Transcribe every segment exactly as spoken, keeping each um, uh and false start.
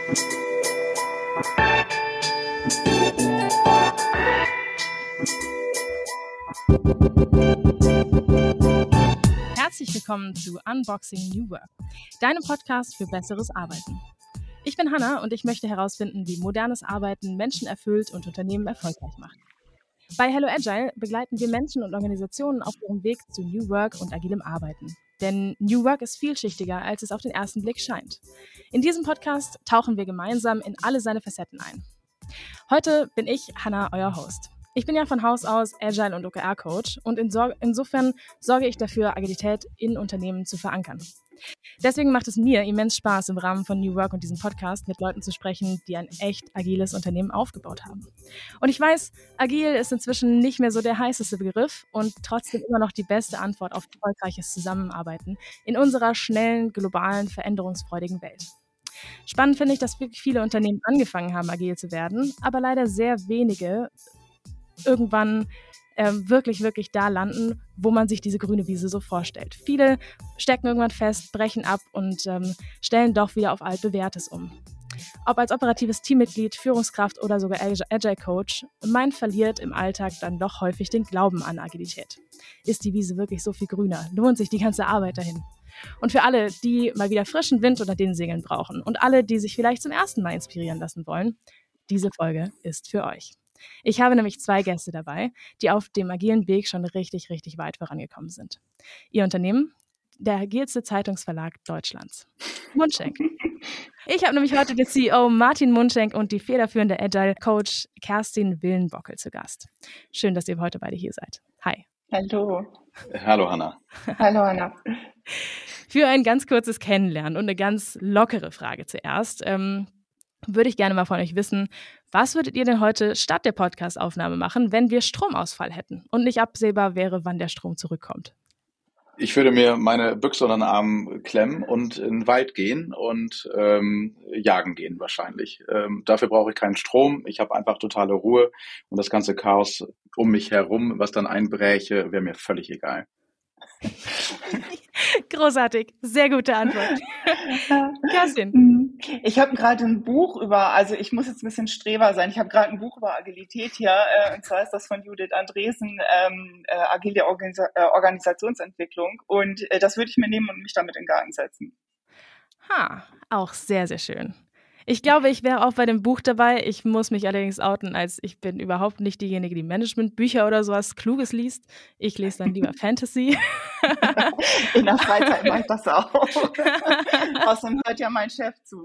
Herzlich willkommen zu Unboxing New Work, deinem Podcast für besseres Arbeiten. Ich bin Hannah und ich möchte herausfinden, wie modernes Arbeiten Menschen erfüllt und Unternehmen erfolgreich macht. Bei Hello Agile begleiten wir Menschen und Organisationen auf ihrem Weg zu New Work und agilem Arbeiten. Denn New Work ist vielschichtiger, als es auf den ersten Blick scheint. In diesem Podcast tauchen wir gemeinsam in alle seine Facetten ein. Heute bin ich Hannah, euer Host. Ich bin ja von Haus aus Agile- und O K R-Coach und insofern sorge ich dafür, Agilität in Unternehmen zu verankern. Deswegen macht es mir immens Spaß, im Rahmen von New Work und diesem Podcast mit Leuten zu sprechen, die ein echt agiles Unternehmen aufgebaut haben. Und ich weiß, agil ist inzwischen nicht mehr so der heißeste Begriff und trotzdem immer noch die beste Antwort auf erfolgreiches Zusammenarbeiten in unserer schnellen, globalen, veränderungsfreudigen Welt. Spannend finde ich, dass wirklich viele Unternehmen angefangen haben, agil zu werden, aber leider sehr wenige irgendwann ähm, wirklich, wirklich da landen, wo man sich diese grüne Wiese so vorstellt. Viele stecken irgendwann fest, brechen ab und ähm, stellen doch wieder auf altbewährtes um. Ob als operatives Teammitglied, Führungskraft oder sogar Agile Coach, man verliert im Alltag dann doch häufig den Glauben an Agilität. Ist die Wiese wirklich so viel grüner? Lohnt sich die ganze Arbeit dahin? Und für alle, die mal wieder frischen Wind unter den Segeln brauchen und alle, die sich vielleicht zum ersten Mal inspirieren lassen wollen, diese Folge ist für euch. Ich habe nämlich zwei Gäste dabei, die auf dem agilen Weg schon richtig, richtig weit vorangekommen sind. Ihr Unternehmen? Der agilste Zeitungsverlag Deutschlands. Mundschenk. Ich habe nämlich heute den C E O Martin Mundschenk und die federführende Agile-Coach Kerstin Willenbockel zu Gast. Schön, dass ihr heute beide hier seid. Hi. Hallo. Hallo, Hannah. Hallo, Hannah. Für ein ganz kurzes Kennenlernen und eine ganz lockere Frage zuerst, ähm, würde ich gerne mal von euch wissen, was würdet ihr denn heute statt der Podcast-Aufnahme machen, wenn wir Stromausfall hätten und nicht absehbar wäre, wann der Strom zurückkommt? Ich würde mir meine Büchse unter den Arm klemmen und in den Wald gehen und ähm, jagen gehen wahrscheinlich. Ähm, dafür brauche ich keinen Strom. Ich habe einfach totale Ruhe und das ganze Chaos um mich herum, was dann einbräche, wäre mir völlig egal. Großartig, sehr gute Antwort. Kerstin. Ich habe gerade ein Buch über, also ich muss jetzt ein bisschen Streber sein, ich habe gerade ein Buch über Agilität hier, äh, und zwar ist das von Judith Andresen, ähm, äh, agile Organisa- äh, Organisationsentwicklung und äh, das würde ich mir nehmen und mich damit in den Garten setzen. Ha, auch sehr, sehr schön. Ich glaube, ich wäre auch bei dem Buch dabei. Ich muss mich allerdings outen, als ich bin überhaupt nicht diejenige, die Managementbücher oder sowas Kluges liest. Ich lese dann lieber Fantasy. In der Freizeit mache ich das auch. Außerdem hört ja mein Chef zu.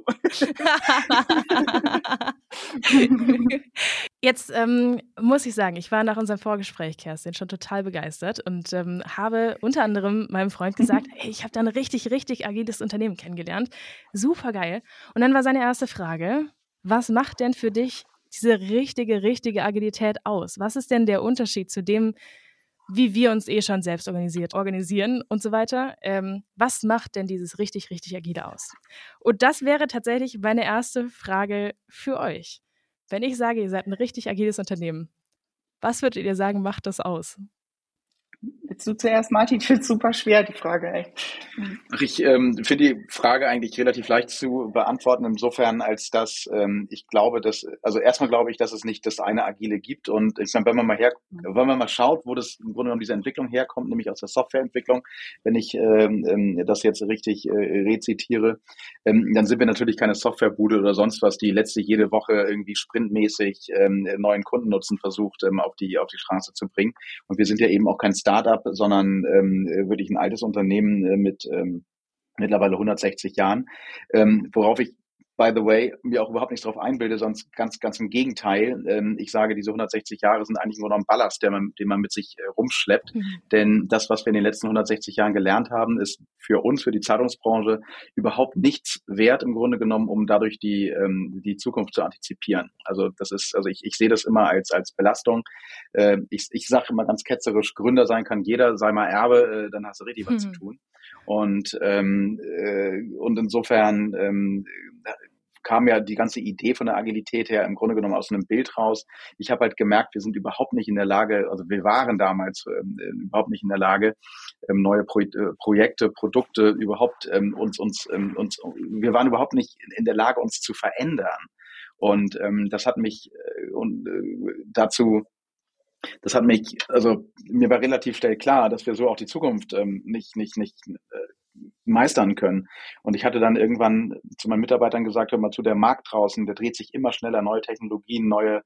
Jetzt ähm, muss ich sagen, ich war nach unserem Vorgespräch, Kerstin, schon total begeistert und ähm, habe unter anderem meinem Freund gesagt, hey, ich habe da ein richtig, richtig agiles Unternehmen kennengelernt. Super geil. Und dann war seine erste Frage, was macht denn für dich diese richtige, richtige Agilität aus? Was ist denn der Unterschied zu dem, wie wir uns eh schon selbst organisiert, organisieren und so weiter? Ähm, was macht denn dieses richtig, richtig agile aus? Und das wäre tatsächlich meine erste Frage für euch. Wenn ich sage, ihr seid ein richtig agiles Unternehmen, was würdet ihr sagen, macht das aus? Willst du zuerst, Martin? Ich finde es super schwer, die Frage, echt. Ach, ich ähm, finde die Frage eigentlich relativ leicht zu beantworten, insofern, als dass ähm, ich glaube, dass, also erstmal glaube ich, dass es nicht das eine Agile gibt und ich sage, wenn man mal her, wenn man mal schaut, wo das im Grunde genommen diese Entwicklung herkommt, nämlich aus der Softwareentwicklung, wenn ich ähm, das jetzt richtig äh, rezitiere, ähm, dann sind wir natürlich keine Softwarebude oder sonst was, die letztlich jede Woche irgendwie sprintmäßig ähm, neuen Kundennutzen versucht, ähm, auf die auf die Straße zu bringen. Und wir sind ja eben auch kein Startup, sondern ähm, wirklich ein altes Unternehmen äh, mit ähm, mittlerweile hundertsechzig Jahren, ähm, worauf ich, by the way, mir auch überhaupt nicht drauf einbilde, sonst ganz, ganz im Gegenteil. Ähm, ich sage, diese hundertsechzig Jahre sind eigentlich nur noch ein Ballast, den man, den man mit sich äh, rumschleppt. Mhm. Denn das, was wir in den letzten hundertsechzig Jahren gelernt haben, ist für uns, für die Zeitungsbranche, überhaupt nichts wert im Grunde genommen, um dadurch die, ähm, die Zukunft zu antizipieren. Also das ist, also ich, ich sehe das immer als, als Belastung. Äh, ich ich sage immer ganz ketzerisch, Gründer sein kann jeder, sei mal Erbe, äh, dann hast du richtig was mhm. zu tun. Und, ähm, äh, und insofern ähm, kam ja die ganze Idee von der Agilität her im Grunde genommen aus einem Bild raus. Ich habe halt gemerkt, wir sind überhaupt nicht in der Lage, also wir waren damals ähm, überhaupt nicht in der Lage, ähm, neue Pro- äh, Projekte, Produkte überhaupt ähm, uns, uns, ähm, uns, wir waren überhaupt nicht in der Lage, uns zu verändern. Und ähm, das hat mich äh, und, äh, dazu Das hat mich, also mir war relativ schnell klar, dass wir so auch die Zukunft ähm, nicht, nicht, nicht äh, meistern können. Und ich hatte dann irgendwann zu meinen Mitarbeitern gesagt, hör mal zu, der Markt draußen, der dreht sich immer schneller, neue Technologien, neue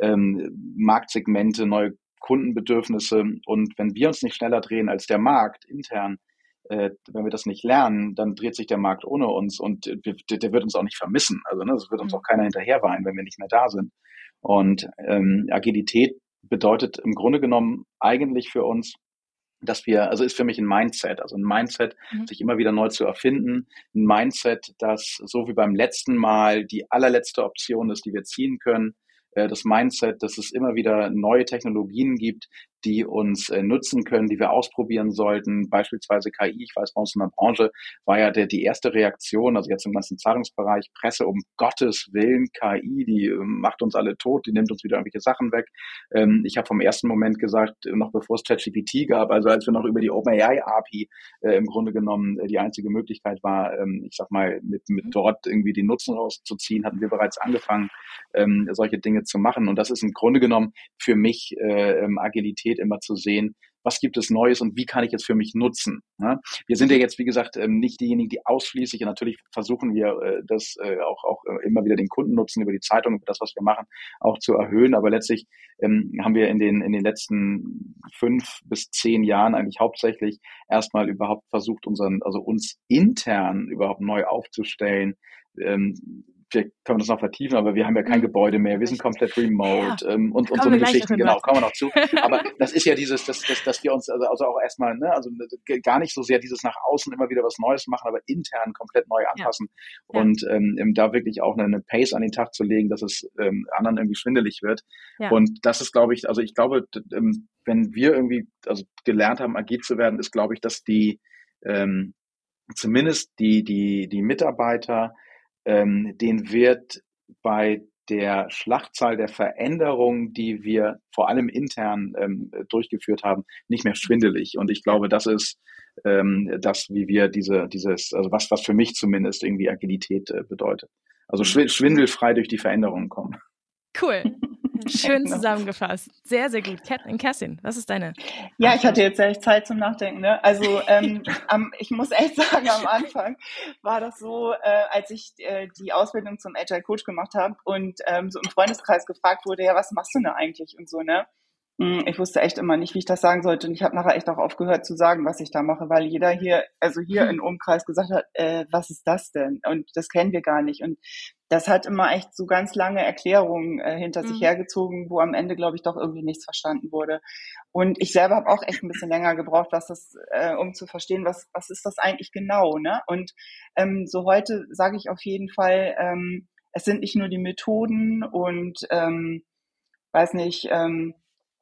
ähm, Marktsegmente, neue Kundenbedürfnisse. Und wenn wir uns nicht schneller drehen als der Markt intern, äh, wenn wir das nicht lernen, dann dreht sich der Markt ohne uns und äh, wir, der wird uns auch nicht vermissen. Also ne, es wird uns Mhm. auch keiner hinterherweinen, wenn wir nicht mehr da sind. Und ähm, Agilität bedeutet im Grunde genommen eigentlich für uns, dass wir, also ist für mich ein Mindset, also ein Mindset, Mhm. sich immer wieder neu zu erfinden, ein Mindset, das so wie beim letzten Mal die allerletzte Option ist, die wir ziehen können, das Mindset, dass es immer wieder neue Technologien gibt, die uns äh, nutzen können, die wir ausprobieren sollten, beispielsweise K I. Ich weiß, bei uns in der Branche war ja der, die erste Reaktion, also jetzt im ganzen Zahlungsbereich, Presse, um Gottes Willen, K I, die äh, macht uns alle tot, die nimmt uns wieder irgendwelche Sachen weg. Ähm, ich habe vom ersten Moment gesagt, noch bevor es ChatGPT gab, also als wir noch über die OpenAI-A P I äh, im Grunde genommen äh, die einzige Möglichkeit war, ähm, ich sag mal, mit, mit dort irgendwie den Nutzen rauszuziehen, hatten wir bereits angefangen, ähm, solche Dinge zu machen. Und das ist im Grunde genommen für mich äh, Agilität immer zu sehen, was gibt es Neues und wie kann ich es für mich nutzen. Ne? Wir sind ja jetzt, wie gesagt, ähm, nicht diejenigen, die ausschließlich, und natürlich versuchen wir äh, das äh, auch, auch äh, immer wieder den Kundennutzen über die Zeitung, über das, was wir machen, auch zu erhöhen. Aber letztlich ähm, haben wir in den, in den letzten fünf bis zehn Jahren eigentlich hauptsächlich erstmal überhaupt versucht, unseren, also uns intern überhaupt neu aufzustellen. Ähm, Vielleicht können wir das noch vertiefen, aber wir haben ja kein Mhm. Gebäude mehr, wir sind komplett remote Ja, ähm, und, da und so kommen wir eine gleich noch Geschichten, hin, genau, was. kommen wir noch zu. Aber das ist ja dieses, dass, dass, dass wir uns also, also auch erstmal, ne, also gar nicht so sehr dieses nach außen immer wieder was Neues machen, aber intern komplett neu Ja, anpassen ja, und ähm, da wirklich auch eine, eine Pace an den Tag zu legen, dass es ähm, anderen irgendwie schwindelig wird. ja. Und das ist, glaube ich, also ich glaube, d- ähm, wenn wir irgendwie also gelernt haben, agil zu werden, ist, glaube ich, dass die ähm, zumindest die, die, die Mitarbeiter, ähm, denen wird bei der Schlachtzahl der Veränderungen, die wir vor allem intern ähm, durchgeführt haben, nicht mehr schwindelig. Und ich Ja. glaube, das ist ähm, das, wie wir diese, dieses, also was, was für mich zumindest irgendwie Agilität äh, bedeutet. Also schw- schwindelfrei durch die Veränderungen kommen. Cool. Schön Genau. zusammengefasst. Sehr, sehr gut. Kat- Kerstin, was ist deine Ja, ich Antwort? hatte jetzt echt Zeit zum Nachdenken. Ne? Also ähm, am, ich muss echt sagen, am Anfang war das so, äh, als ich äh, die Ausbildung zum Agile Coach gemacht habe und ähm, so im Freundeskreis gefragt wurde, ja, was machst du denn eigentlich und so, ne? Mm, Ich wusste echt immer nicht, wie ich das sagen sollte. Und ich habe nachher echt auch aufgehört zu sagen, was ich da mache, weil jeder hier, also hier Hm. im Umkreis gesagt hat, äh, was ist das denn? Und das kennen wir gar nicht. Und das hat immer echt so ganz lange Erklärungen äh, hinter sich Mhm. hergezogen, wo am Ende, glaube ich, doch irgendwie nichts verstanden wurde. Und ich selber habe auch echt ein bisschen länger gebraucht, was das, äh, um zu verstehen, was, was ist das eigentlich genau, ne? Und ähm, so heute sage ich auf jeden Fall, ähm, es sind nicht nur die Methoden und ähm, weiß nicht, ähm,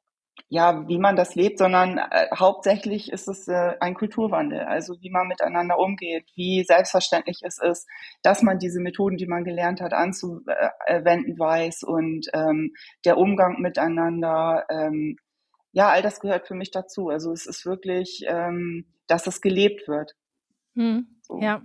ja, wie man das lebt, sondern äh, hauptsächlich ist es äh, ein Kulturwandel, also wie man miteinander umgeht, wie selbstverständlich es ist, dass man diese Methoden, die man gelernt hat, anzuwenden weiß und ähm, der Umgang miteinander, ähm, ja, all das gehört für mich dazu. Also es ist wirklich, ähm, dass es gelebt wird. Hm. So. Ja.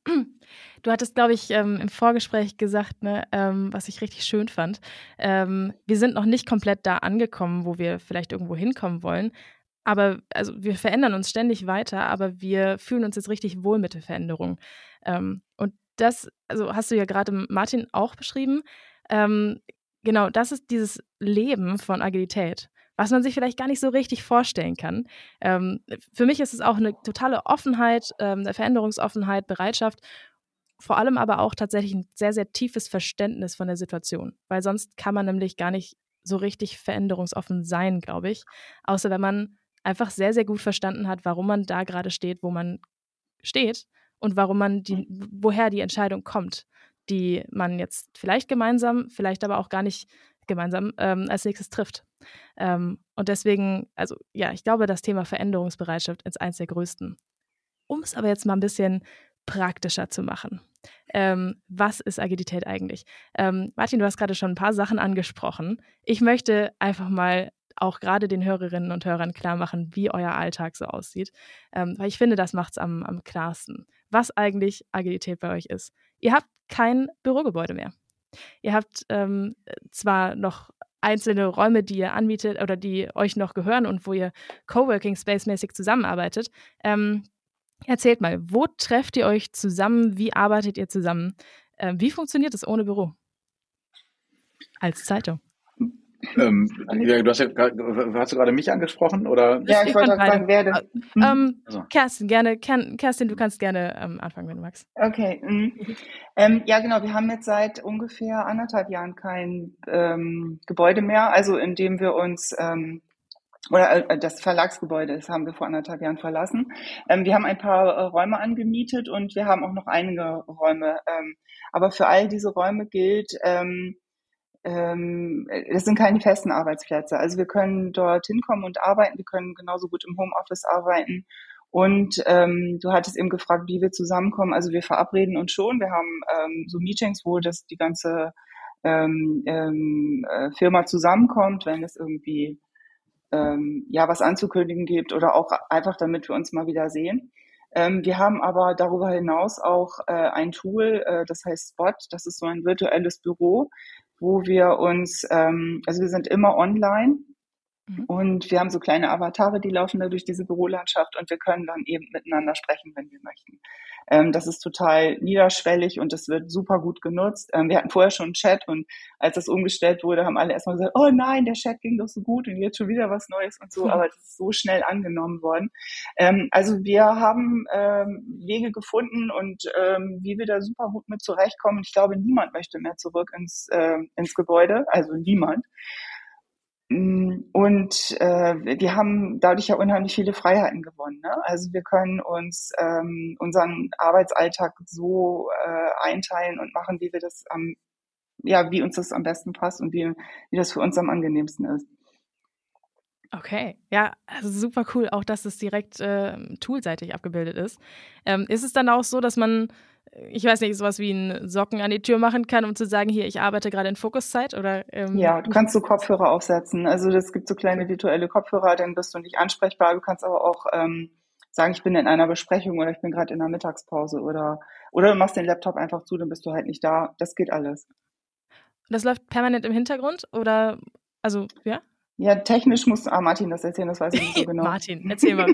Du hattest, glaube ich, ähm, im Vorgespräch gesagt, ne, ähm, was ich richtig schön fand. Ähm, wir sind noch nicht komplett da angekommen, wo wir vielleicht irgendwo hinkommen wollen. Aber also wir verändern uns ständig weiter, aber wir fühlen uns jetzt richtig wohl mit der Veränderung. Ähm, und das, also hast du ja gerade Martin auch beschrieben. Ähm, genau, das ist dieses Leben von Agilität, was man sich vielleicht gar nicht so richtig vorstellen kann. Ähm, für mich ist es auch eine totale Offenheit, ähm, eine Veränderungsoffenheit, Bereitschaft, vor allem aber auch tatsächlich ein sehr, sehr tiefes Verständnis von der Situation, weil sonst kann man nämlich gar nicht so richtig veränderungsoffen sein, glaube ich, außer wenn man einfach sehr, sehr gut verstanden hat, warum man da gerade steht, wo man steht und warum man die, woher die Entscheidung kommt, die man jetzt vielleicht gemeinsam, vielleicht aber auch gar nicht gemeinsam ähm, als nächstes trifft. Ähm, und deswegen, also ja, ich glaube, das Thema Veränderungsbereitschaft ist eins der größten. Um es aber jetzt mal ein bisschen praktischer zu machen. Ähm, was ist Agilität eigentlich? Ähm, Martin, du hast gerade schon ein paar Sachen angesprochen. Ich möchte einfach mal auch gerade den Hörerinnen und Hörern klar machen, wie euer Alltag so aussieht. Ähm, weil ich finde, das macht es am, am klarsten, was eigentlich Agilität bei euch ist. Ihr habt kein Bürogebäude mehr. Ihr habt ähm, zwar noch einzelne Räume, die ihr anbietet oder die euch noch gehören und wo ihr Coworking Space-mäßig zusammenarbeitet. Ähm, erzählt mal, wo trefft ihr euch zusammen? Wie arbeitet ihr zusammen? Ähm, wie funktioniert es ohne Büro? Als Zeitung. Ähm, ja, du hast ja grad, hast du gerade mich angesprochen, oder? Ja, ich wollte gerade sagen, wer das. Hm? Ähm, also. Kerstin, gerne, Kerstin, du kannst gerne ähm, anfangen, wenn du magst. Okay. Mhm. Ähm, ja, genau. Wir haben jetzt seit ungefähr anderthalb Jahren kein ähm, Gebäude mehr, also in dem wir uns ähm, oder äh, das Verlagsgebäude, das haben wir vor anderthalb Jahren verlassen. Ähm, wir haben ein paar äh, Räume angemietet und wir haben auch noch einige Räume. Ähm, aber für all diese Räume gilt, ähm, ähm, es sind keine festen Arbeitsplätze. Also wir können dort hinkommen und arbeiten. Wir können genauso gut im Homeoffice arbeiten. Und ähm, du hattest eben gefragt, wie wir zusammenkommen. Also wir verabreden uns schon. Wir haben ähm, so Meetings, wo das die ganze ähm, ähm, äh, Firma zusammenkommt, wenn es irgendwie ähm, ja was anzukündigen gibt oder auch einfach, damit wir uns mal wieder sehen. Ähm, wir haben aber darüber hinaus auch äh, ein Tool, äh, das heißt Spot. Das ist so ein virtuelles Büro, wo wir uns, ähm, also wir sind immer online. Und wir haben so kleine Avatare, die laufen da durch diese Bürolandschaft und wir können dann eben miteinander sprechen, wenn wir möchten. Ähm, das ist total niederschwellig und das wird super gut genutzt. Ähm, wir hatten vorher schon einen Chat und als das umgestellt wurde, haben alle erstmal gesagt, oh nein, der Chat ging doch so gut und jetzt schon wieder was Neues und so, aber das ist so schnell angenommen worden. Ähm, also wir haben ähm, Wege gefunden und ähm, wie wir da super gut mit zurechtkommen. Ich glaube, niemand möchte mehr zurück ins, äh, ins Gebäude, also niemand. Und äh, wir haben dadurch ja unheimlich viele Freiheiten gewonnen. Ne? Also wir können uns ähm, unseren Arbeitsalltag so äh, einteilen und machen, wie wir das am, ja, wie uns das am besten passt und wie, wie das für uns am angenehmsten ist. Okay, ja, also super cool, auch dass es direkt äh, toolseitig abgebildet ist. Ähm, ist es dann auch so, dass man, ich weiß nicht, sowas wie einen Socken an die Tür machen kann, um zu sagen, hier, ich arbeite gerade in Fokuszeit? Oder, ähm, ja, du kannst so Kopfhörer aufsetzen. Also es gibt so kleine virtuelle Kopfhörer, dann bist du nicht ansprechbar. Du kannst aber auch ähm, sagen, ich bin in einer Besprechung oder ich bin gerade in einer Mittagspause oder, oder du machst den Laptop einfach zu, dann bist du halt nicht da. Das geht alles. Das läuft permanent im Hintergrund oder, also, ja? Ja, technisch muss ah, Martin das erzählen, das weiß ich nicht so genau. Martin, erzähl mal.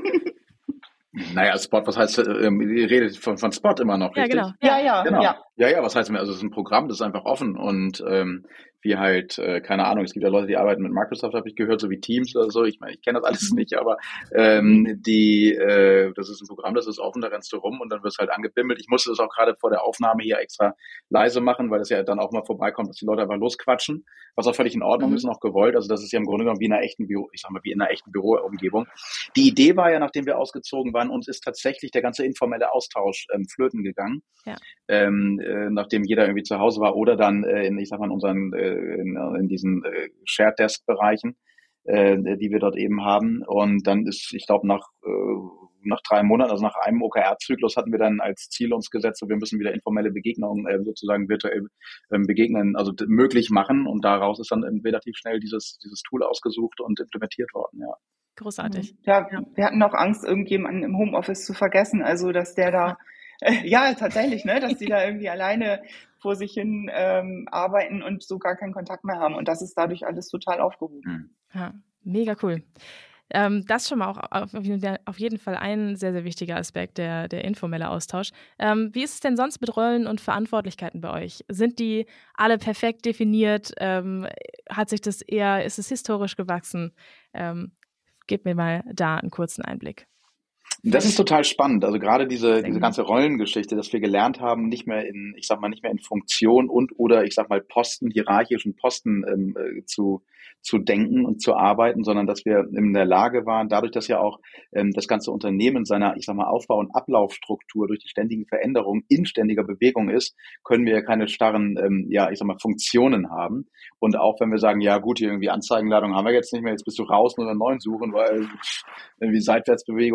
Naja, Spot, was heißt, ähm, ihr redet von, von Spot immer noch, richtig? Ja, genau. Ja, ja, genau. ja. Ja, ja, was heißt, also es ist ein Programm, das ist einfach offen und ähm, wie halt, äh, keine Ahnung, es gibt ja Leute, die arbeiten mit Microsoft, habe ich gehört, so wie Teams oder so. Ich meine, ich kenne das alles nicht, aber ähm, die, äh, das ist ein Programm, das ist offen, da rennst du rum und dann wirst halt angebimmelt. Ich musste das auch gerade vor der Aufnahme hier extra leise machen, weil das ja dann auch mal vorbeikommt, dass die Leute einfach losquatschen, was auch völlig in Ordnung mhm. ist und auch gewollt. Also das ist ja im Grunde genommen wie in einer echten Büro, ich sag mal, wie in einer echten Büroumgebung. Die Idee war ja, nachdem wir ausgezogen waren, uns ist tatsächlich der ganze informelle Austausch ähm, flöten gegangen. Ja. Ähm, äh, nachdem jeder irgendwie zu Hause war oder dann äh, in, ich sag mal, in unseren äh, in, in diesen äh, Shared Desk Bereichen, äh, die wir dort eben haben. Und dann ist, ich glaube, nach äh, nach drei Monaten, also nach einem O K R-Zyklus hatten wir dann als Ziel uns gesetzt, so wir müssen wieder informelle Begegnungen äh, sozusagen virtuell ähm, begegnen, also d- möglich machen. Und daraus ist dann relativ schnell dieses dieses Tool ausgesucht und implementiert worden. Ja. Großartig. Ja, ja, wir hatten auch Angst, irgendjemanden im Homeoffice zu vergessen, also dass der da Äh, ja, tatsächlich, ne, dass die da irgendwie alleine vor sich hin ähm, arbeiten und so gar keinen Kontakt mehr haben. Und das ist dadurch alles total aufgehoben. Ja, mega cool. Ähm, das ist schon mal auch auf, auf jeden Fall ein sehr, sehr wichtiger Aspekt, der, der informelle Austausch. Ähm, wie ist es denn sonst mit Rollen und Verantwortlichkeiten bei euch? Sind die alle perfekt definiert? Ähm, hat sich das eher, ist es historisch gewachsen? Ähm, gib mir mal da einen kurzen Einblick. Das ist total spannend. Also gerade diese, diese ganze Rollengeschichte, dass wir gelernt haben, nicht mehr in, ich sag mal, nicht mehr in Funktion und oder ich sag mal Posten, hierarchischen Posten ähm, äh, zu, zu denken und zu arbeiten, sondern dass wir in der Lage waren, dadurch, dass ja auch ähm, das ganze Unternehmen seiner, ich sag mal, Aufbau- und Ablaufstruktur durch die ständigen Veränderungen in ständiger Bewegung ist, können wir ja keine starren, ähm, ja, ich sag mal, Funktionen haben. Und auch wenn wir sagen, ja gut, hier irgendwie Anzeigenladung haben wir jetzt nicht mehr, jetzt bist du raus, nur einen neuen suchen, weil irgendwie Seitwärtsbewegung, weiß ich nicht.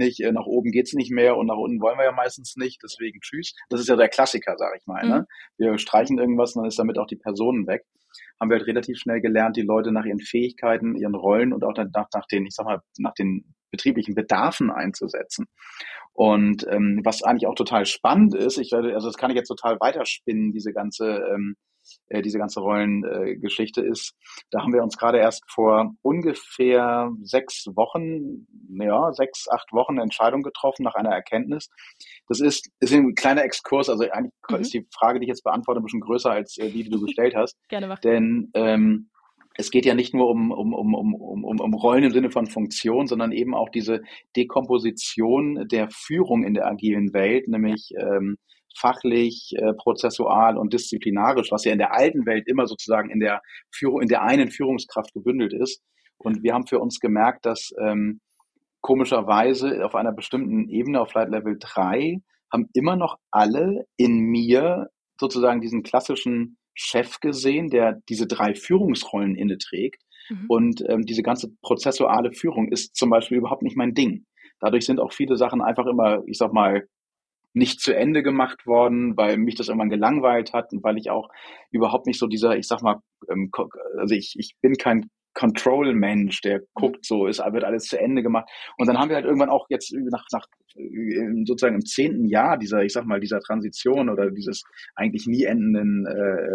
nicht, äh, nach oben geht's nicht mehr und nach unten wollen wir ja meistens nicht, deswegen tschüss. Das ist ja der Klassiker, sage ich mal. Mhm. Ne? Wir streichen irgendwas und dann ist damit auch die Person weg. Haben wir halt relativ schnell gelernt, die Leute nach ihren Nach ihren Rollen und auch nach, nach den, ich sag mal, nach den betrieblichen Bedarfen einzusetzen. Und ähm, was eigentlich auch total spannend ist, ich werde, also das kann ich jetzt total weiterspinnen, diese ganze, ähm, äh, diese ganze Rollengeschichte äh, ist, da haben wir uns gerade erst vor ungefähr sechs Wochen, ja, sechs, acht Wochen eine Entscheidung getroffen nach einer Erkenntnis. Das ist, ist ein kleiner Exkurs, also eigentlich mhm. ist die Frage, die ich jetzt beantworte, ein bisschen größer als äh, die, die du gestellt hast. Gerne machen. Denn ähm, es geht ja nicht nur um, um, um, um, um, um Rollen im Sinne von Funktion, sondern eben auch diese Dekomposition der Führung in der agilen Welt, nämlich ähm, fachlich, äh, prozessual und disziplinarisch, was ja in der alten Welt immer sozusagen in der Führung, in der einen Führungskraft gebündelt ist. Und wir haben für uns gemerkt, dass ähm, komischerweise auf einer bestimmten Ebene, auf Flight Level drei, haben immer noch alle in mir sozusagen diesen klassischen Chef gesehen, der diese drei Führungsrollen inne trägt. Mhm. Und ähm, diese ganze prozessuale Führung ist zum Beispiel überhaupt nicht mein Ding. Dadurch sind auch viele Sachen einfach immer, ich sag mal, nicht zu Ende gemacht worden, weil mich das irgendwann gelangweilt hat und weil ich auch überhaupt nicht so dieser, ich sag mal, ähm, also ich, ich bin kein Control-Mensch, der guckt so, ist, wird alles zu Ende gemacht. Und dann haben wir halt irgendwann auch jetzt nach, nach sozusagen im zehnten Jahr dieser, ich sag mal, dieser Transition oder dieses eigentlich nie endenden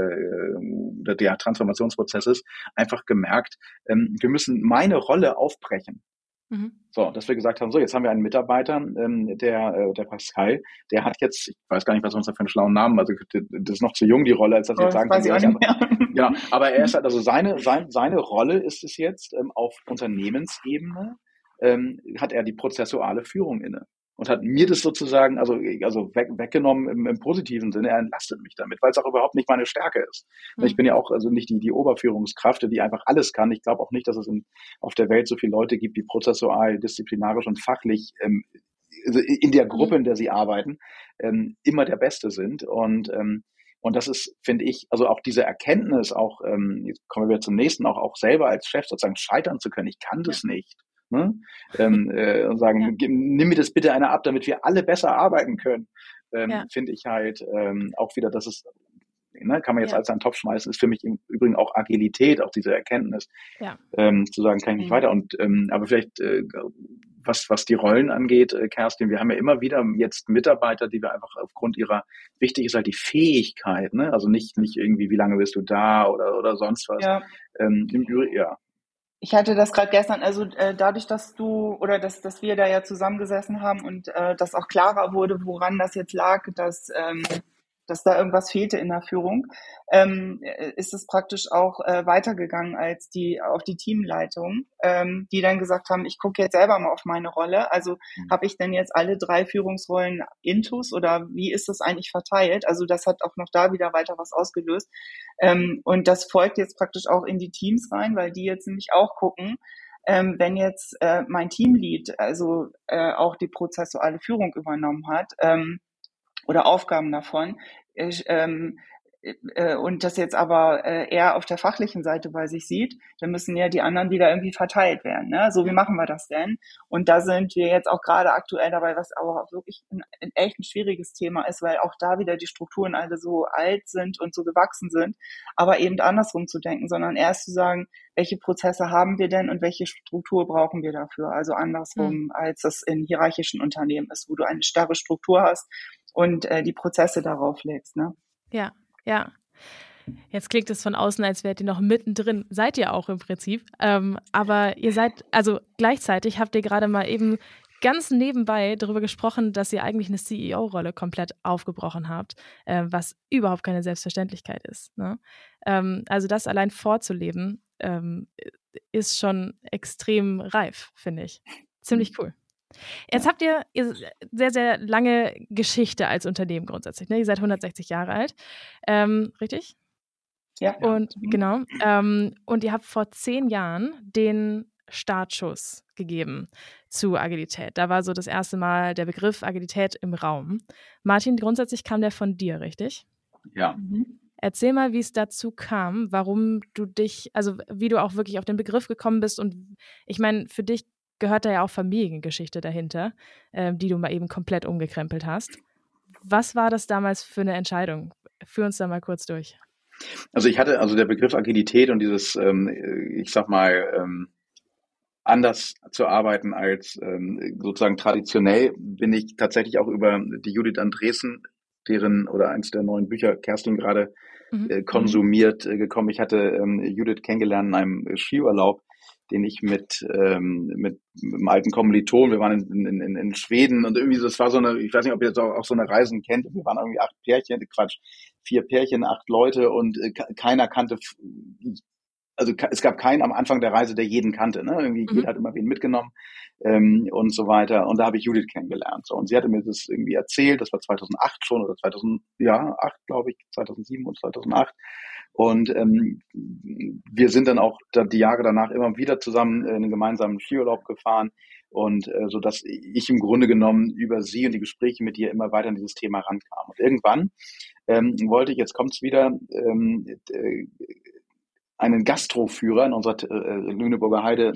äh, der Transformationsprozesses einfach gemerkt, ähm, wir müssen meine Rolle aufbrechen. Mhm. So, dass wir gesagt haben, so, jetzt haben wir einen Mitarbeiter, ähm, der, äh, der Pascal, der hat jetzt, ich weiß gar nicht, was wir uns da für einen schlauen Namen, also das ist noch zu jung, die Rolle, als dass wir jetzt sagen können, er ist aber, ja, aber er ist halt, also seine, sein, seine Rolle ist es jetzt, ähm, auf Unternehmensebene, ähm, hat er die prozessuale Führung inne. Und hat mir das sozusagen, also, also weg, weggenommen im, im positiven Sinne, er entlastet mich damit, weil es auch überhaupt nicht meine Stärke ist. Mhm. Ich bin ja auch also nicht die, die Oberführungskraft, die einfach alles kann. Ich glaube auch nicht, dass es in, auf der Welt so viele Leute gibt, die prozessual, disziplinarisch und fachlich ähm, also in der Gruppe, in der sie arbeiten, ähm, immer der Beste sind. Und ähm, und das ist, finde ich, also auch diese Erkenntnis, auch, ähm, jetzt kommen wir wieder zum nächsten, auch, auch selber als Chef sozusagen scheitern zu können. Ich kann das ja. nicht. Ne? ähm, äh, und sagen, ja. nimm mir das bitte einer ab, damit wir alle besser arbeiten können, ähm, ja. finde ich halt ähm, auch wieder, dass es, ne, kann man jetzt ja. als einen Topf schmeißen, ist für mich im Übrigen auch Agilität, auch diese Erkenntnis, ja. ähm, zu sagen, kann ich nicht mhm. weiter. Und ähm, aber vielleicht, äh, was was die Rollen angeht, äh, Kerstin, wir haben ja immer wieder jetzt Mitarbeiter, die wir einfach aufgrund ihrer, wichtig ist halt die Fähigkeit, ne, also nicht nicht irgendwie, wie lange bist du da oder oder sonst was. Ja. Ähm, im Übrigen, ja. Ich hatte das gerade gestern, also äh, dadurch, dass du oder dass dass wir da ja zusammengesessen haben und äh, dass auch klarer wurde, woran das jetzt lag, dass ähm, dass da irgendwas fehlte in der Führung, ähm, ist es praktisch auch äh, weitergegangen als die auf die Teamleitung, ähm, die dann gesagt haben, ich gucke jetzt selber mal auf meine Rolle. Also mhm. habe ich denn jetzt alle drei Führungsrollen intus oder wie ist das eigentlich verteilt? Also das hat auch noch da wieder weiter was ausgelöst. Ähm, und das folgt jetzt praktisch auch in die Teams rein, weil die jetzt nämlich auch gucken, ähm, wenn jetzt äh, mein Teamlead also äh, auch die prozessuale Führung übernommen hat, ähm, oder Aufgaben davon, ich, ähm, äh, und das jetzt aber äh, eher auf der fachlichen Seite bei sich sieht, dann müssen ja die anderen wieder irgendwie verteilt werden. Ne? So, wie machen wir das denn? Und da sind wir jetzt auch gerade aktuell dabei, was aber auch wirklich ein, ein echt ein schwieriges Thema ist, weil auch da wieder die Strukturen alle so alt sind und so gewachsen sind, aber eben andersrum zu denken, sondern erst zu sagen, welche Prozesse haben wir denn und welche Struktur brauchen wir dafür? Also andersrum, hm. als das in hierarchischen Unternehmen ist, wo du eine starre Struktur hast und äh, die Prozesse darauf legst, ne? Ja, ja. Jetzt klingt es von außen, als wärt ihr noch mittendrin. Seid ihr auch im Prinzip. Ähm, aber ihr seid, also gleichzeitig habt ihr gerade mal eben ganz nebenbei darüber gesprochen, dass ihr eigentlich eine C E O-Rolle komplett aufgebrochen habt, äh, was überhaupt keine Selbstverständlichkeit ist. Ne? Ähm, also das allein vorzuleben, ähm, ist schon extrem reif, finde ich. Ziemlich cool. Jetzt habt ihr, ihr sehr, sehr lange Geschichte als Unternehmen grundsätzlich. Ne? Ihr seid hundertsechzig Jahre alt, ähm, richtig? Ja. Und genau. Ähm, und ihr habt vor zehn Jahren den Startschuss gegeben zu Agilität. Da war so das erste Mal der Begriff Agilität im Raum. Martin, grundsätzlich kam der von dir, richtig? Ja. Mhm. Erzähl mal, wie es dazu kam, warum du dich, also wie du auch wirklich auf den Begriff gekommen bist. Und ich meine, für dich gehört da ja auch Familiengeschichte dahinter, ähm, die du mal eben komplett umgekrempelt hast. Was war das damals für eine Entscheidung? Führ uns da mal kurz durch. Also ich hatte, also der Begriff Agilität und dieses, ähm, ich sag mal, ähm, anders zu arbeiten als ähm, sozusagen traditionell, bin ich tatsächlich auch über die Judith Andresen, deren oder eins der neuen Bücher Kerstin gerade Mhm. äh, konsumiert, äh, gekommen. Ich hatte ähm, Judith kennengelernt in einem Skiurlaub, den ich mit ähm, mit, mit einem alten Kommiliton, wir waren in, in, in, in Schweden und irgendwie, das war so eine, ich weiß nicht, ob ihr jetzt auch, auch so eine Reisen kennt, wir waren irgendwie acht Pärchen, Quatsch, vier Pärchen, acht Leute und äh, keiner kannte, also es gab keinen am Anfang der Reise, der jeden kannte, ne? Irgendwie, Mhm. jeder hat immer wen mitgenommen ähm, und so weiter. Und da habe ich Judith kennengelernt. So. Und sie hatte mir das irgendwie erzählt, das war zweitausendacht schon oder zweitausend, ja, acht, glaube ich, zweitausendsieben und zweitausendacht. Und ähm, wir sind dann auch da, die Jahre danach immer wieder zusammen in einen gemeinsamen Skiurlaub gefahren. Und äh, so dass ich im Grunde genommen über sie und die Gespräche mit ihr immer weiter an dieses Thema rankam. Und irgendwann ähm, wollte ich, jetzt kommt's wieder, ähm, äh, einen Gastroführer in unserer äh, Lüneburger Heide,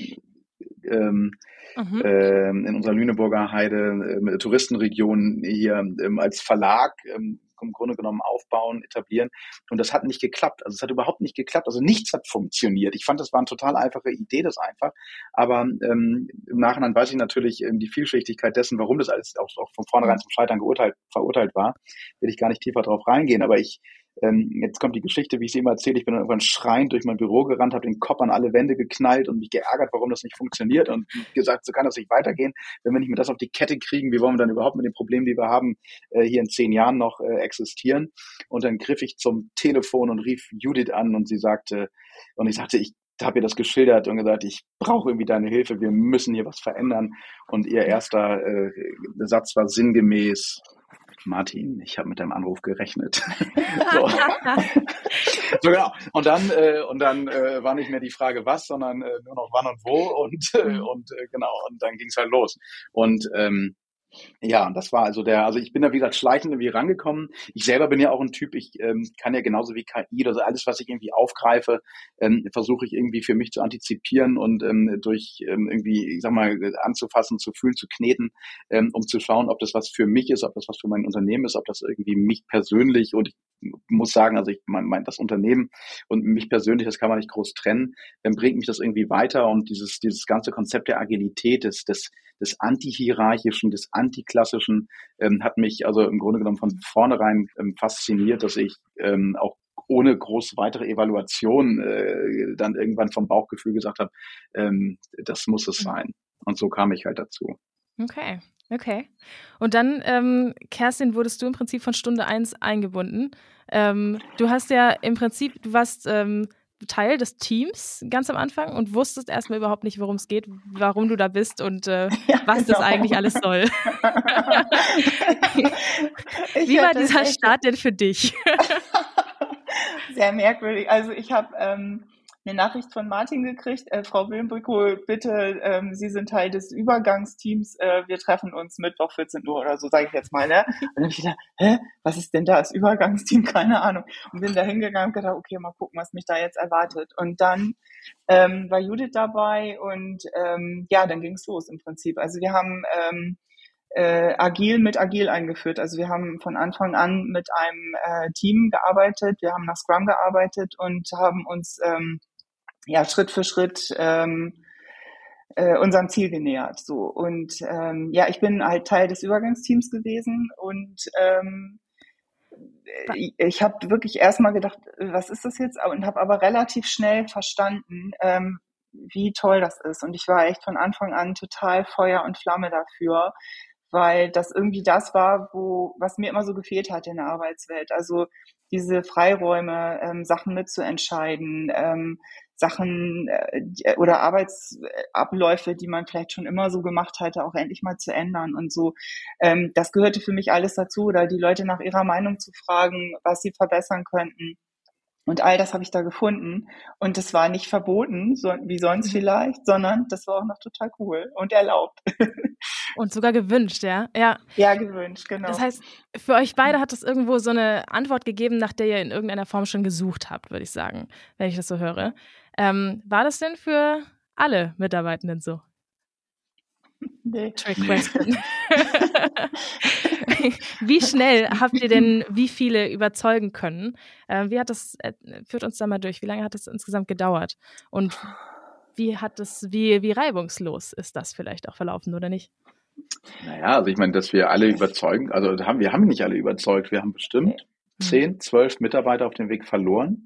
ähm, Mhm. ähm, in unserer Lüneburger Heide ähm, Touristenregion hier ähm, als Verlag ähm, im Grunde genommen aufbauen, etablieren. Und das hat nicht geklappt. Also es hat überhaupt nicht geklappt. Also nichts hat funktioniert. Ich fand, das war eine total einfache Idee, das einfach. Aber ähm, im Nachhinein weiß ich natürlich ähm, die Vielschichtigkeit dessen, warum das alles auch, auch von vornherein zum Scheitern geurteilt, verurteilt war. Will ich gar nicht tiefer drauf reingehen. Aber ich Ähm, jetzt kommt die Geschichte, wie ich sie immer erzähle. Ich bin dann irgendwann schreiend durch mein Büro gerannt, habe den Kopf an alle Wände geknallt und mich geärgert, warum das nicht funktioniert und gesagt, so kann das nicht weitergehen. Wenn wir nicht mehr das auf die Kette kriegen, wie wollen wir dann überhaupt mit den Problemen, die wir haben, äh, hier in zehn Jahren noch äh, existieren? Und dann griff ich zum Telefon und rief Judith an und sie sagte, und ich sagte, ich habe ihr das geschildert und gesagt, ich brauche irgendwie deine Hilfe, wir müssen hier was verändern. Und ihr erster äh, Satz war sinngemäß: Martin, ich habe mit deinem Anruf gerechnet. so. so genau. Und dann äh, und dann äh, war nicht mehr die Frage was, sondern äh, nur noch wann und wo und äh, Mhm. und äh, genau. Und dann ging es halt los. Und ähm, ja, und das war also der, also ich bin da wie gesagt schleichend irgendwie rangekommen. Ich selber bin ja auch ein Typ, ich ähm, kann ja genauso wie K I, also alles, was ich irgendwie aufgreife, ähm, versuche ich irgendwie für mich zu antizipieren und ähm, durch ähm, irgendwie, ich sag mal, anzufassen, zu fühlen, zu kneten, ähm, um zu schauen, ob das was für mich ist, ob das was für mein Unternehmen ist, ob das irgendwie mich persönlich, und ich muss sagen, also ich mein, mein das Unternehmen und mich persönlich, das kann man nicht groß trennen, dann bringt mich das irgendwie weiter und dieses dieses ganze Konzept der Agilität, des des des Anti-Hierarchischen, des Antiklassischen, ähm, hat mich also im Grunde genommen von vornherein ähm, fasziniert, dass ich ähm, auch ohne groß weitere Evaluation äh, dann irgendwann vom Bauchgefühl gesagt habe, ähm, das muss es sein. Und so kam ich halt dazu. Okay, okay. Und dann, ähm, Kerstin, wurdest du im Prinzip von Stunde eins eingebunden. Ähm, du hast ja im Prinzip, du warst ähm, Teil des Teams ganz am Anfang und wusstest erstmal überhaupt nicht, worum es geht, warum du da bist und äh, Ja, was das genau. eigentlich alles soll. Ich Wie war hatte dieser echt Start denn für dich? sehr merkwürdig. Also ich habe ähm, eine Nachricht von Martin gekriegt, äh, Frau Willenbrücko, bitte, ähm, Sie sind Teil des Übergangsteams, äh, wir treffen uns Mittwoch vierzehn Uhr oder so, sage ich jetzt mal. Ne? Und dann habe ich gedacht, hä, was ist denn da das Übergangsteam? Keine Ahnung. Und bin da hingegangen und gedacht, okay, mal gucken, was mich da jetzt erwartet. Und dann ähm, war Judith dabei und ähm, ja, dann ging es los im Prinzip. Also wir haben ähm, äh, agil mit agil eingeführt. Also wir haben von Anfang an mit einem äh, Team gearbeitet, wir haben nach Scrum gearbeitet und haben uns ähm, ja Schritt für Schritt ähm, äh, unserem Ziel genähert. So und ähm, ja, ich bin halt Teil des Übergangsteams gewesen und ähm, ich, ich habe wirklich erstmal gedacht, was ist das jetzt? Und habe aber relativ schnell verstanden, ähm, wie toll das ist. Und ich war echt von Anfang an total Feuer und Flamme dafür, weil das irgendwie das war, wo was mir immer so gefehlt hat in der Arbeitswelt. Also diese Freiräume, ähm, Sachen mitzuentscheiden, ähm, Sachen äh, oder Arbeitsabläufe, die man vielleicht schon immer so gemacht hatte, auch endlich mal zu ändern und so. Ähm, das gehörte für mich alles dazu, oder die Leute nach ihrer Meinung zu fragen, was sie verbessern könnten. Und all das habe ich da gefunden. Und das war nicht verboten, so, wie sonst vielleicht, sondern das war auch noch total cool und erlaubt. Und sogar gewünscht, ja? Ja. Ja, gewünscht, genau. Das heißt, für euch beide hat es irgendwo so eine Antwort gegeben, nach der ihr in irgendeiner Form schon gesucht habt, würde ich sagen, wenn ich das so höre. Ähm, war das denn für alle Mitarbeitenden so? Nee. Trick question. Wie schnell habt ihr denn wie viele überzeugen können? Äh, wie hat das, äh, führt uns da mal durch, wie lange hat es insgesamt gedauert? Und wie hat es, wie, wie reibungslos ist das vielleicht auch verlaufen oder nicht? Naja, also ich meine, dass wir alle überzeugen, also haben, wir haben nicht alle überzeugt, wir haben bestimmt zehn, zwölf Mitarbeiter auf dem Weg verloren.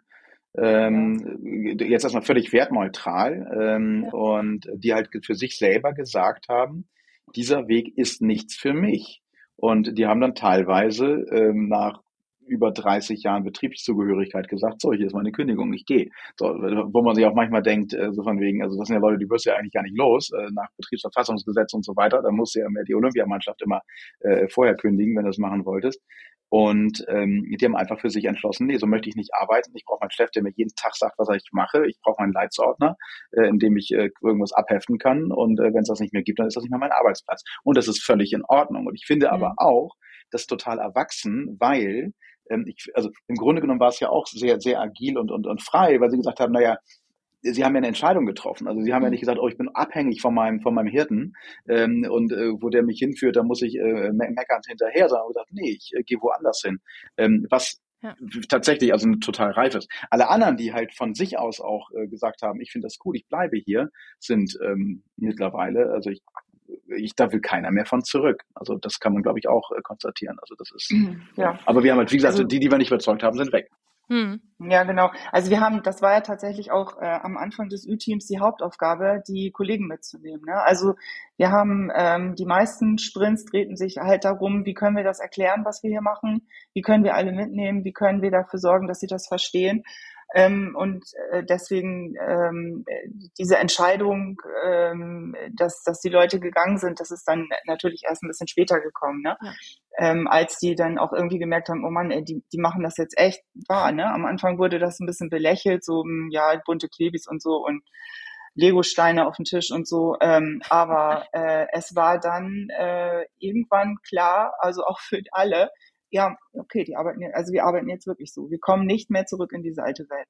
Ähm, ja. Jetzt erstmal völlig wertneutral ähm, ja. und die halt für sich selber gesagt haben, dieser Weg ist nichts für mich. Und die haben dann teilweise ähm, nach über dreißig Jahren Betriebszugehörigkeit gesagt, so, hier ist meine Kündigung, ich gehe. So, wo man sich auch manchmal denkt, äh, so von wegen, also das sind ja Leute, die wirst du ja eigentlich gar nicht los, äh, nach Betriebsverfassungsgesetz und so weiter, da musst du ja mehr die Olympiamannschaft immer äh, vorher kündigen, wenn du das machen wolltest. Und ähm, die haben einfach für sich entschlossen, nee, so möchte ich nicht arbeiten. Ich brauche meinen Chef, der mir jeden Tag sagt, was ich mache. Ich brauche meinen Leitsordner, äh, in dem ich äh, irgendwas abheften kann. Und äh, wenn es das nicht mehr gibt, dann ist das nicht mehr mein Arbeitsplatz. Und das ist völlig in Ordnung. Und ich finde mhm. aber auch, das total erwachsen, weil ähm, ich, also im Grunde genommen war es ja auch sehr, sehr agil und, und, und frei, weil sie gesagt haben, naja, Sie haben ja eine Entscheidung getroffen. Also Sie haben ja nicht gesagt, oh, ich bin abhängig von meinem von meinem Hirten ähm, und äh, wo der mich hinführt, da muss ich äh, me- meckernd hinterher, sondern gesagt, nee, ich äh, gehe woanders hin. Ähm, was ja. tatsächlich also total reif ist. Alle anderen, die halt von sich aus auch äh, gesagt haben, ich finde das cool, ich bleibe hier, sind ähm, mittlerweile, also ich, ich da will keiner mehr von zurück. Also das kann man, glaube ich, auch äh, konstatieren. Also das ist. Ja. Aber wir haben halt, wie gesagt, also, die, die wir nicht überzeugt haben, sind weg. Hm. Ja, genau. Also wir haben, das war ja tatsächlich auch äh, am Anfang des Ü-Teams die Hauptaufgabe, die Kollegen mitzunehmen. Ne? Also wir haben ähm, die meisten Sprints drehten sich halt darum, wie können wir das erklären, was wir hier machen, wie können wir alle mitnehmen, wie können wir dafür sorgen, dass sie das verstehen. Ähm, und äh, deswegen ähm, diese Entscheidung, ähm, dass, dass die Leute gegangen sind, das ist dann natürlich erst ein bisschen später gekommen, ne? Ja. Ähm, als die dann auch irgendwie gemerkt haben, oh Mann, ey, die, die machen das jetzt echt wahr, ne? Am Anfang wurde das ein bisschen belächelt, so, ja, bunte Klebis und so und Lego-Steine auf dem Tisch und so, ähm, aber äh, es war dann äh, irgendwann klar, also auch für alle, ja, okay, die arbeiten jetzt, also wir arbeiten jetzt wirklich so. Wir kommen nicht mehr zurück in diese alte Welt.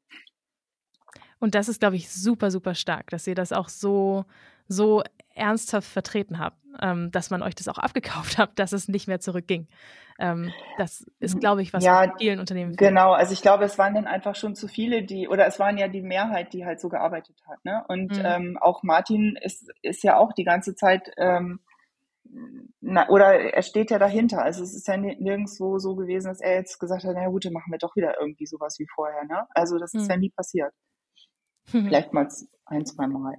Und das ist, glaube ich, super, super stark, dass ihr das auch so, so ernsthaft vertreten habt, ähm, dass man euch das auch abgekauft habt, dass es nicht mehr zurückging. Ähm, das ist, glaube ich, was ja, vielen Unternehmen fehlt. Genau, also ich glaube, es waren dann einfach schon zu viele, die, oder es waren ja die Mehrheit, die halt so gearbeitet hat. Ne? Und mhm. ähm, auch Martin ist, ist ja auch die ganze Zeit ähm, Na, oder er steht ja dahinter. Also es ist ja nirgendwo so gewesen, dass er jetzt gesagt hat, na gut, dann machen wir doch wieder irgendwie sowas wie vorher. Ne? Also das ist hm. ja nie passiert. Hm. Vielleicht mal ein, zwei Mal.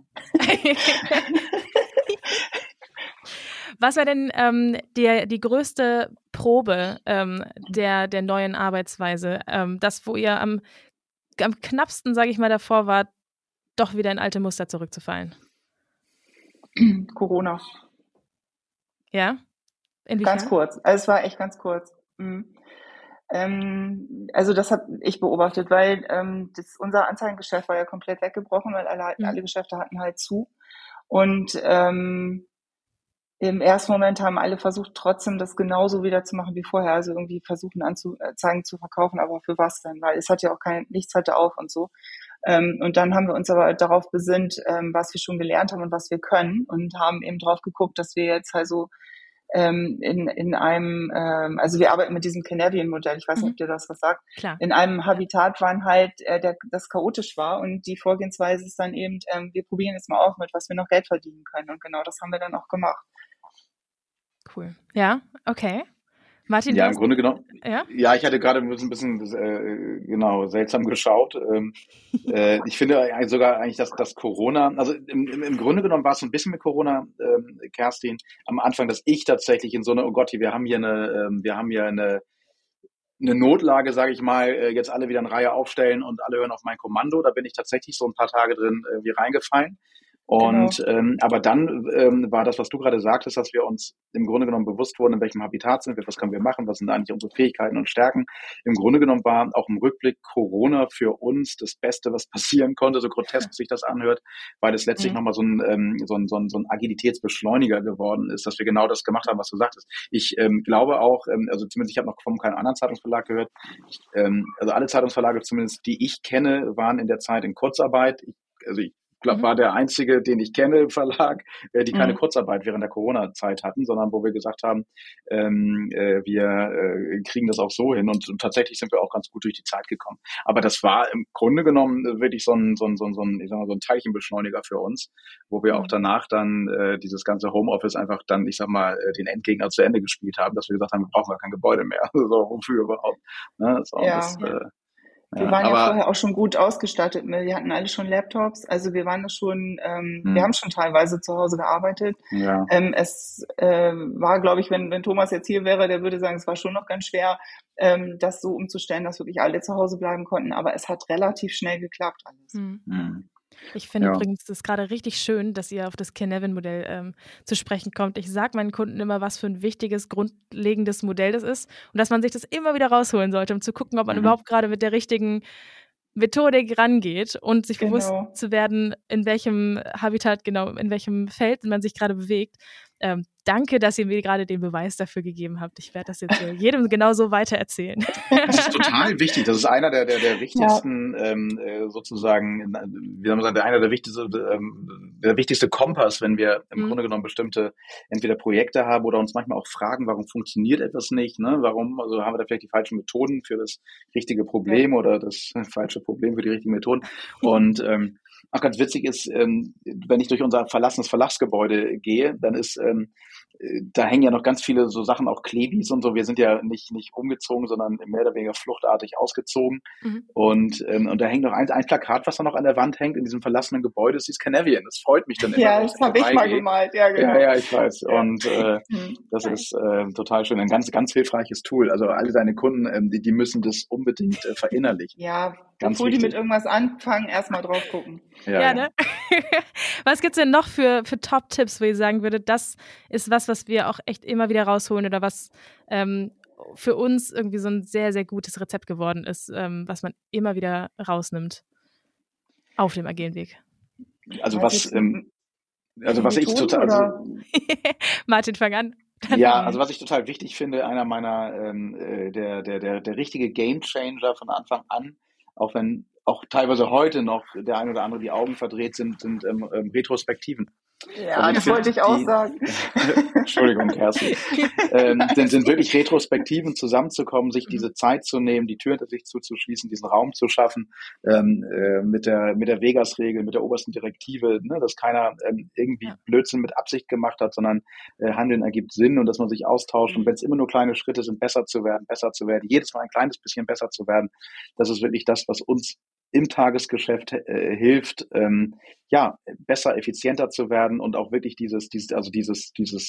Was war denn ähm, der, die größte Probe ähm, der, der neuen Arbeitsweise? Ähm, das, wo ihr am, am knappsten, sage ich mal, davor wart, doch wieder in alte Muster zurückzufallen? Corona. Ja? Inwiefern? Ganz kurz. Also es war echt ganz kurz. Mhm. Ähm, also das habe ich beobachtet, weil ähm, das, unser Anzeigengeschäft war ja komplett weggebrochen, weil alle, mhm. alle Geschäfte hatten halt zu. Und ähm, im ersten Moment haben alle versucht, trotzdem das genauso wieder zu machen wie vorher. Also irgendwie versuchen, Anzeigen zu verkaufen, aber für was denn? Weil es hat ja auch kein, nichts hatte auf und so. Ähm, und dann haben wir uns aber darauf besinnt, ähm, was wir schon gelernt haben und was wir können und haben eben drauf geguckt, dass wir jetzt also ähm, in, in einem, ähm, also wir arbeiten mit diesem Canadian-Modell, ich weiß nicht, mhm. ob dir das was sagt, Klar. In einem Habitat waren halt, äh, der, das chaotisch war und die Vorgehensweise ist dann eben, ähm, wir probieren jetzt mal auf mit, was wir noch Geld verdienen können und genau das haben wir dann auch gemacht. Cool. Ja, okay. Martin, ja, im Grunde genommen. Ja? ja, ich hatte gerade ein bisschen, ein bisschen äh, genau seltsam geschaut. Ähm, äh, ich finde sogar eigentlich, dass, dass Corona, also im, im Grunde genommen war es so ein bisschen mit Corona, ähm, Kerstin, am Anfang, dass ich tatsächlich in so einer, oh Gott, wir haben hier eine, ähm, wir haben hier eine, eine Notlage, sage ich mal, äh, jetzt alle wieder in Reihe aufstellen und alle hören auf mein Kommando. Da bin ich tatsächlich so ein paar Tage drin äh, wie reingefallen. Und genau. ähm, aber dann ähm, war das, was du gerade sagtest, dass wir uns im Grunde genommen bewusst wurden, in welchem Habitat sind wir, was können wir machen, was sind eigentlich unsere Fähigkeiten und Stärken. Im Grunde genommen war auch im Rückblick Corona für uns das Beste, was passieren konnte, so grotesk sich das anhört, weil es letztlich mhm. nochmal so ein, ähm, so, ein, so, ein, so ein Agilitätsbeschleuniger geworden ist, dass wir genau das gemacht haben, was du sagtest. Ich ähm, glaube auch, ähm, also zumindest ich habe noch von keinem anderen Zeitungsverlag gehört, ich, ähm, also alle Zeitungsverlage zumindest, die ich kenne, waren in der Zeit in Kurzarbeit. Ich, also ich glaub, Mhm. war der einzige, den ich kenne im Verlag, äh, die keine Mhm. Kurzarbeit während der Corona-Zeit hatten, sondern wo wir gesagt haben, ähm, äh, wir äh, kriegen das auch so hin und, und tatsächlich sind wir auch ganz gut durch die Zeit gekommen. Aber das war im Grunde genommen wirklich so ein, so ein, so ein, so ein, ich sag mal, so ein Teilchenbeschleuniger für uns, wo wir auch Mhm. danach dann äh, dieses ganze Homeoffice einfach dann, ich sag mal, äh, den Endgegner zu Ende gespielt haben, dass wir gesagt haben, wir brauchen gar kein Gebäude mehr. Also wofür überhaupt? Ne? So, und das, Ja. Ja. äh, Wir ja, waren ja aber vorher auch schon gut ausgestattet. Ne? Wir hatten alle schon Laptops. Also wir waren da schon, ähm, wir hm, haben schon teilweise zu Hause gearbeitet. ja. Ähm, es äh, war, glaube ich, wenn, wenn Thomas jetzt hier wäre, der würde sagen, es war schon noch ganz schwer, ähm, das so umzustellen, dass wirklich alle zu Hause bleiben konnten. Aber es hat relativ schnell geklappt alles. Mhm. Hm, Ich finde ja. übrigens das gerade richtig schön, dass ihr auf das Kinevin-Modell ähm, zu sprechen kommt. Ich sage meinen Kunden immer, was für ein wichtiges, grundlegendes Modell das ist und dass man sich das immer wieder rausholen sollte, um zu gucken, ob man Mhm. überhaupt gerade mit der richtigen Methodik rangeht und sich bewusst Genau. zu werden, in welchem Habitat, genau, in welchem Feld man sich gerade bewegt. Ähm, danke, dass ihr mir gerade den Beweis dafür gegeben habt. Ich werde das jetzt äh, jedem genauso weitererzählen. Das ist total wichtig. Das ist einer der, der, der Ja, wichtigsten, ähm, äh, sozusagen, äh, wie soll man sagen, der einer der wichtigste, ähm, der wichtigste Kompass, wenn wir im Mhm. Grunde genommen bestimmte entweder Projekte haben oder uns manchmal auch fragen, warum funktioniert etwas nicht, ne? Warum, also haben wir da vielleicht die falschen Methoden für das richtige ja. Problem oder das falsche Problem für die richtigen Methoden. Und ähm, auch ganz witzig ist, ähm, wenn ich durch unser verlassenes Verlagsgebäude gehe, dann ist ähm, äh, da hängen ja noch ganz viele so Sachen, auch Klebis und so. Wir sind ja nicht nicht umgezogen, sondern mehr oder weniger fluchtartig ausgezogen. Mhm. Und ähm, und da hängt noch ein, ein Plakat, was da noch an der Wand hängt in diesem verlassenen Gebäude. Das ist Canavian. Das freut mich dann immer, Ja, wenn ich das da habe ich mal vorbeigehe. gemalt. Ja, Ja, genau. ja, ich weiß. Ja. Und äh, Hm. das Geil. ist äh, total schön. Ein ganz, ganz hilfreiches Tool. Also alle deine Kunden, ähm, die, die müssen das unbedingt äh, verinnerlichen. Ja, Ganz bevor die mit wichtig. irgendwas anfangen, erstmal drauf gucken. Ja, Ja, ja. ne? Was gibt's denn noch für, für Top-Tipps, wo ihr sagen würdet, das ist was, was wir auch echt immer wieder rausholen oder was ähm, für uns irgendwie so ein sehr, sehr gutes Rezept geworden ist, ähm, was man immer wieder rausnimmt auf dem agilen Weg? Also Meinst du was, jetzt ähm, also die was ich Methoden total, also oder? Martin, fang an. Dann ja, fang also Hm. was ich total wichtig finde, einer meiner, ähm, äh, der, der, der, der richtige Gamechanger von Anfang an, auch wenn auch teilweise heute noch der ein oder andere die Augen verdreht sind, sind ähm, ähm, Retrospektiven. Ja, Also ich das finde wollte ich auch die, sagen. Entschuldigung, Kerstin, ähm, sind, sind wirklich Retrospektiven zusammenzukommen, sich Mhm. diese Zeit zu nehmen, die Tür hinter sich zuzuschließen, diesen Raum zu schaffen, ähm, äh, mit der, mit der Vegas-Regel, mit der obersten Direktive, ne, dass keiner ähm, irgendwie Ja. Blödsinn mit Absicht gemacht hat, sondern äh, Handeln ergibt Sinn und dass man sich austauscht. Und wenn es immer nur kleine Schritte sind, besser zu werden, besser zu werden, jedes Mal ein kleines bisschen besser zu werden, das ist wirklich das, was uns im Tagesgeschäft äh, hilft, ähm, ja, besser, effizienter zu werden und auch wirklich dieses, dieses, also dieses, dieses,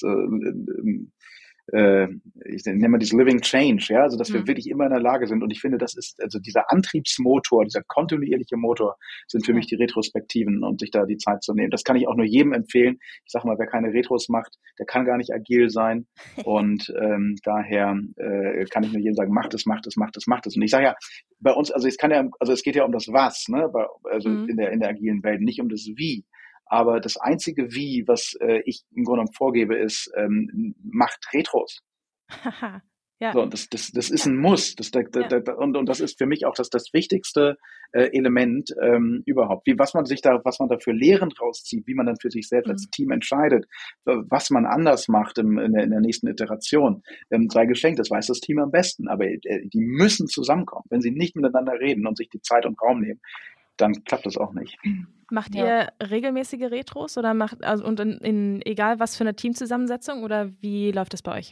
äh, äh, ich nenne mal dieses Living Change, ja, also dass wir Mhm. wirklich immer in der Lage sind. Und ich finde, das ist, also dieser Antriebsmotor, dieser kontinuierliche Motor sind für Ja. mich die Retrospektiven und sich da die Zeit zu nehmen. Das kann ich auch nur jedem empfehlen. Ich sage mal, wer keine Retros macht, der kann gar nicht agil sein. Und ähm, daher äh, kann ich nur jedem sagen, macht es, macht es, macht es, macht es. Und ich sage ja, bei uns, also es kann ja, also es geht ja um das Was, ne, bei, also Mhm. in der in der agilen Welt, nicht um das Wie. Aber das einzige Wie, was äh, ich im Grunde genommen vorgebe, ist, ähm, macht Retros. Haha. Ja. So, das, das, das ist ein Muss. Das, da, da, Ja. da, und, und das ist für mich auch das, das wichtigste äh, Element ähm, überhaupt. Wie, was man sich da, was man da für Lehren rauszieht, wie man dann für sich selbst als Mhm. Team entscheidet, was man anders macht im, in, der, in der nächsten Iteration, ähm, sei geschenkt, das weiß das Team am besten. Aber äh, die müssen zusammenkommen. Wenn sie nicht miteinander reden und sich die Zeit und Raum nehmen, dann klappt das auch nicht. Macht Ja. ihr regelmäßige Retros oder macht, also und in, in egal was für eine Teamzusammensetzung oder wie läuft das bei euch?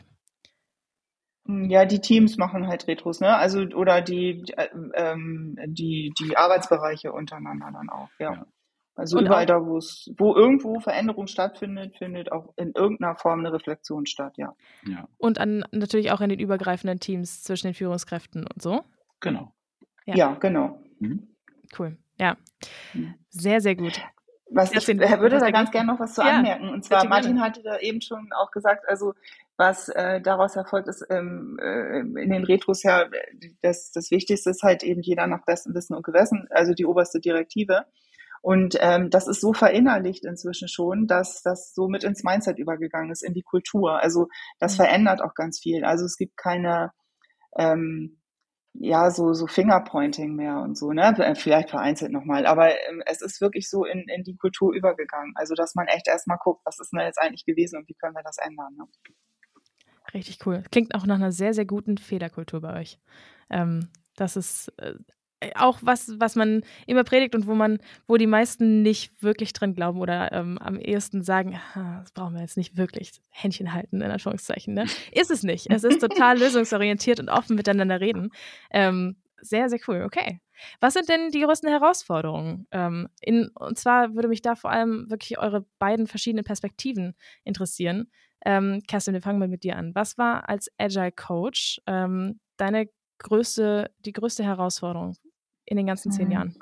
Ja, die Teams machen halt Retros, ne? Also oder die äh, ähm, die die Arbeitsbereiche untereinander dann auch, ja. Ja. Also Und überall auch, da, wo es, wo irgendwo Veränderung stattfindet, findet auch in irgendeiner Form eine Reflexion statt, ja. Ja, und an, natürlich auch in den übergreifenden Teams zwischen den Führungskräften und so. genau. Ja. Ja, genau. Mhm. Cool. Ja, Hm. sehr, sehr gut. Was ich Kerstin, äh, würde was da ganz ergänzen? gerne noch was zu Ja, anmerken. Und zwar, bitte gerne. Martin hatte da eben schon auch gesagt, also was äh, daraus erfolgt ist, ähm, äh, in den Retros ja, das, das Wichtigste ist halt eben jeder nach bestem Wissen und Gewissen, also die oberste Direktive. Und ähm, das ist so verinnerlicht inzwischen schon, dass das so mit ins Mindset übergegangen ist, in die Kultur. Also das Mhm. verändert auch ganz viel. Also es gibt keine, ähm, ja, so, so Fingerpointing mehr und so, ne? Vielleicht vereinzelt nochmal. Aber ähm, es ist wirklich so in, in die Kultur übergegangen. Also, dass man echt erstmal guckt, was ist denn da jetzt eigentlich gewesen und wie können wir das ändern, ne? Richtig cool. Klingt auch nach einer sehr, sehr guten Fehlerkultur bei euch. Ähm, das ist äh, auch was, was man immer predigt und wo man, wo die meisten nicht wirklich drin glauben oder ähm, am ehesten sagen, ah, das brauchen wir jetzt nicht wirklich. Händchen halten, in Anführungszeichen. Ne? Ist es nicht. Es ist total lösungsorientiert und offen miteinander reden. Ähm, sehr, sehr cool. Okay. Was sind denn die größten Herausforderungen? Ähm, in, und zwar würde mich da vor allem wirklich eure beiden verschiedenen Perspektiven interessieren. Ähm, Kerstin, wir fangen mal mit dir an. Was war als Agile Coach ähm, deine größte, die größte Herausforderung in den ganzen zehn Jahren?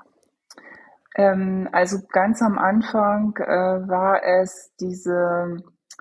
Ähm, also ganz am Anfang äh, war es diese,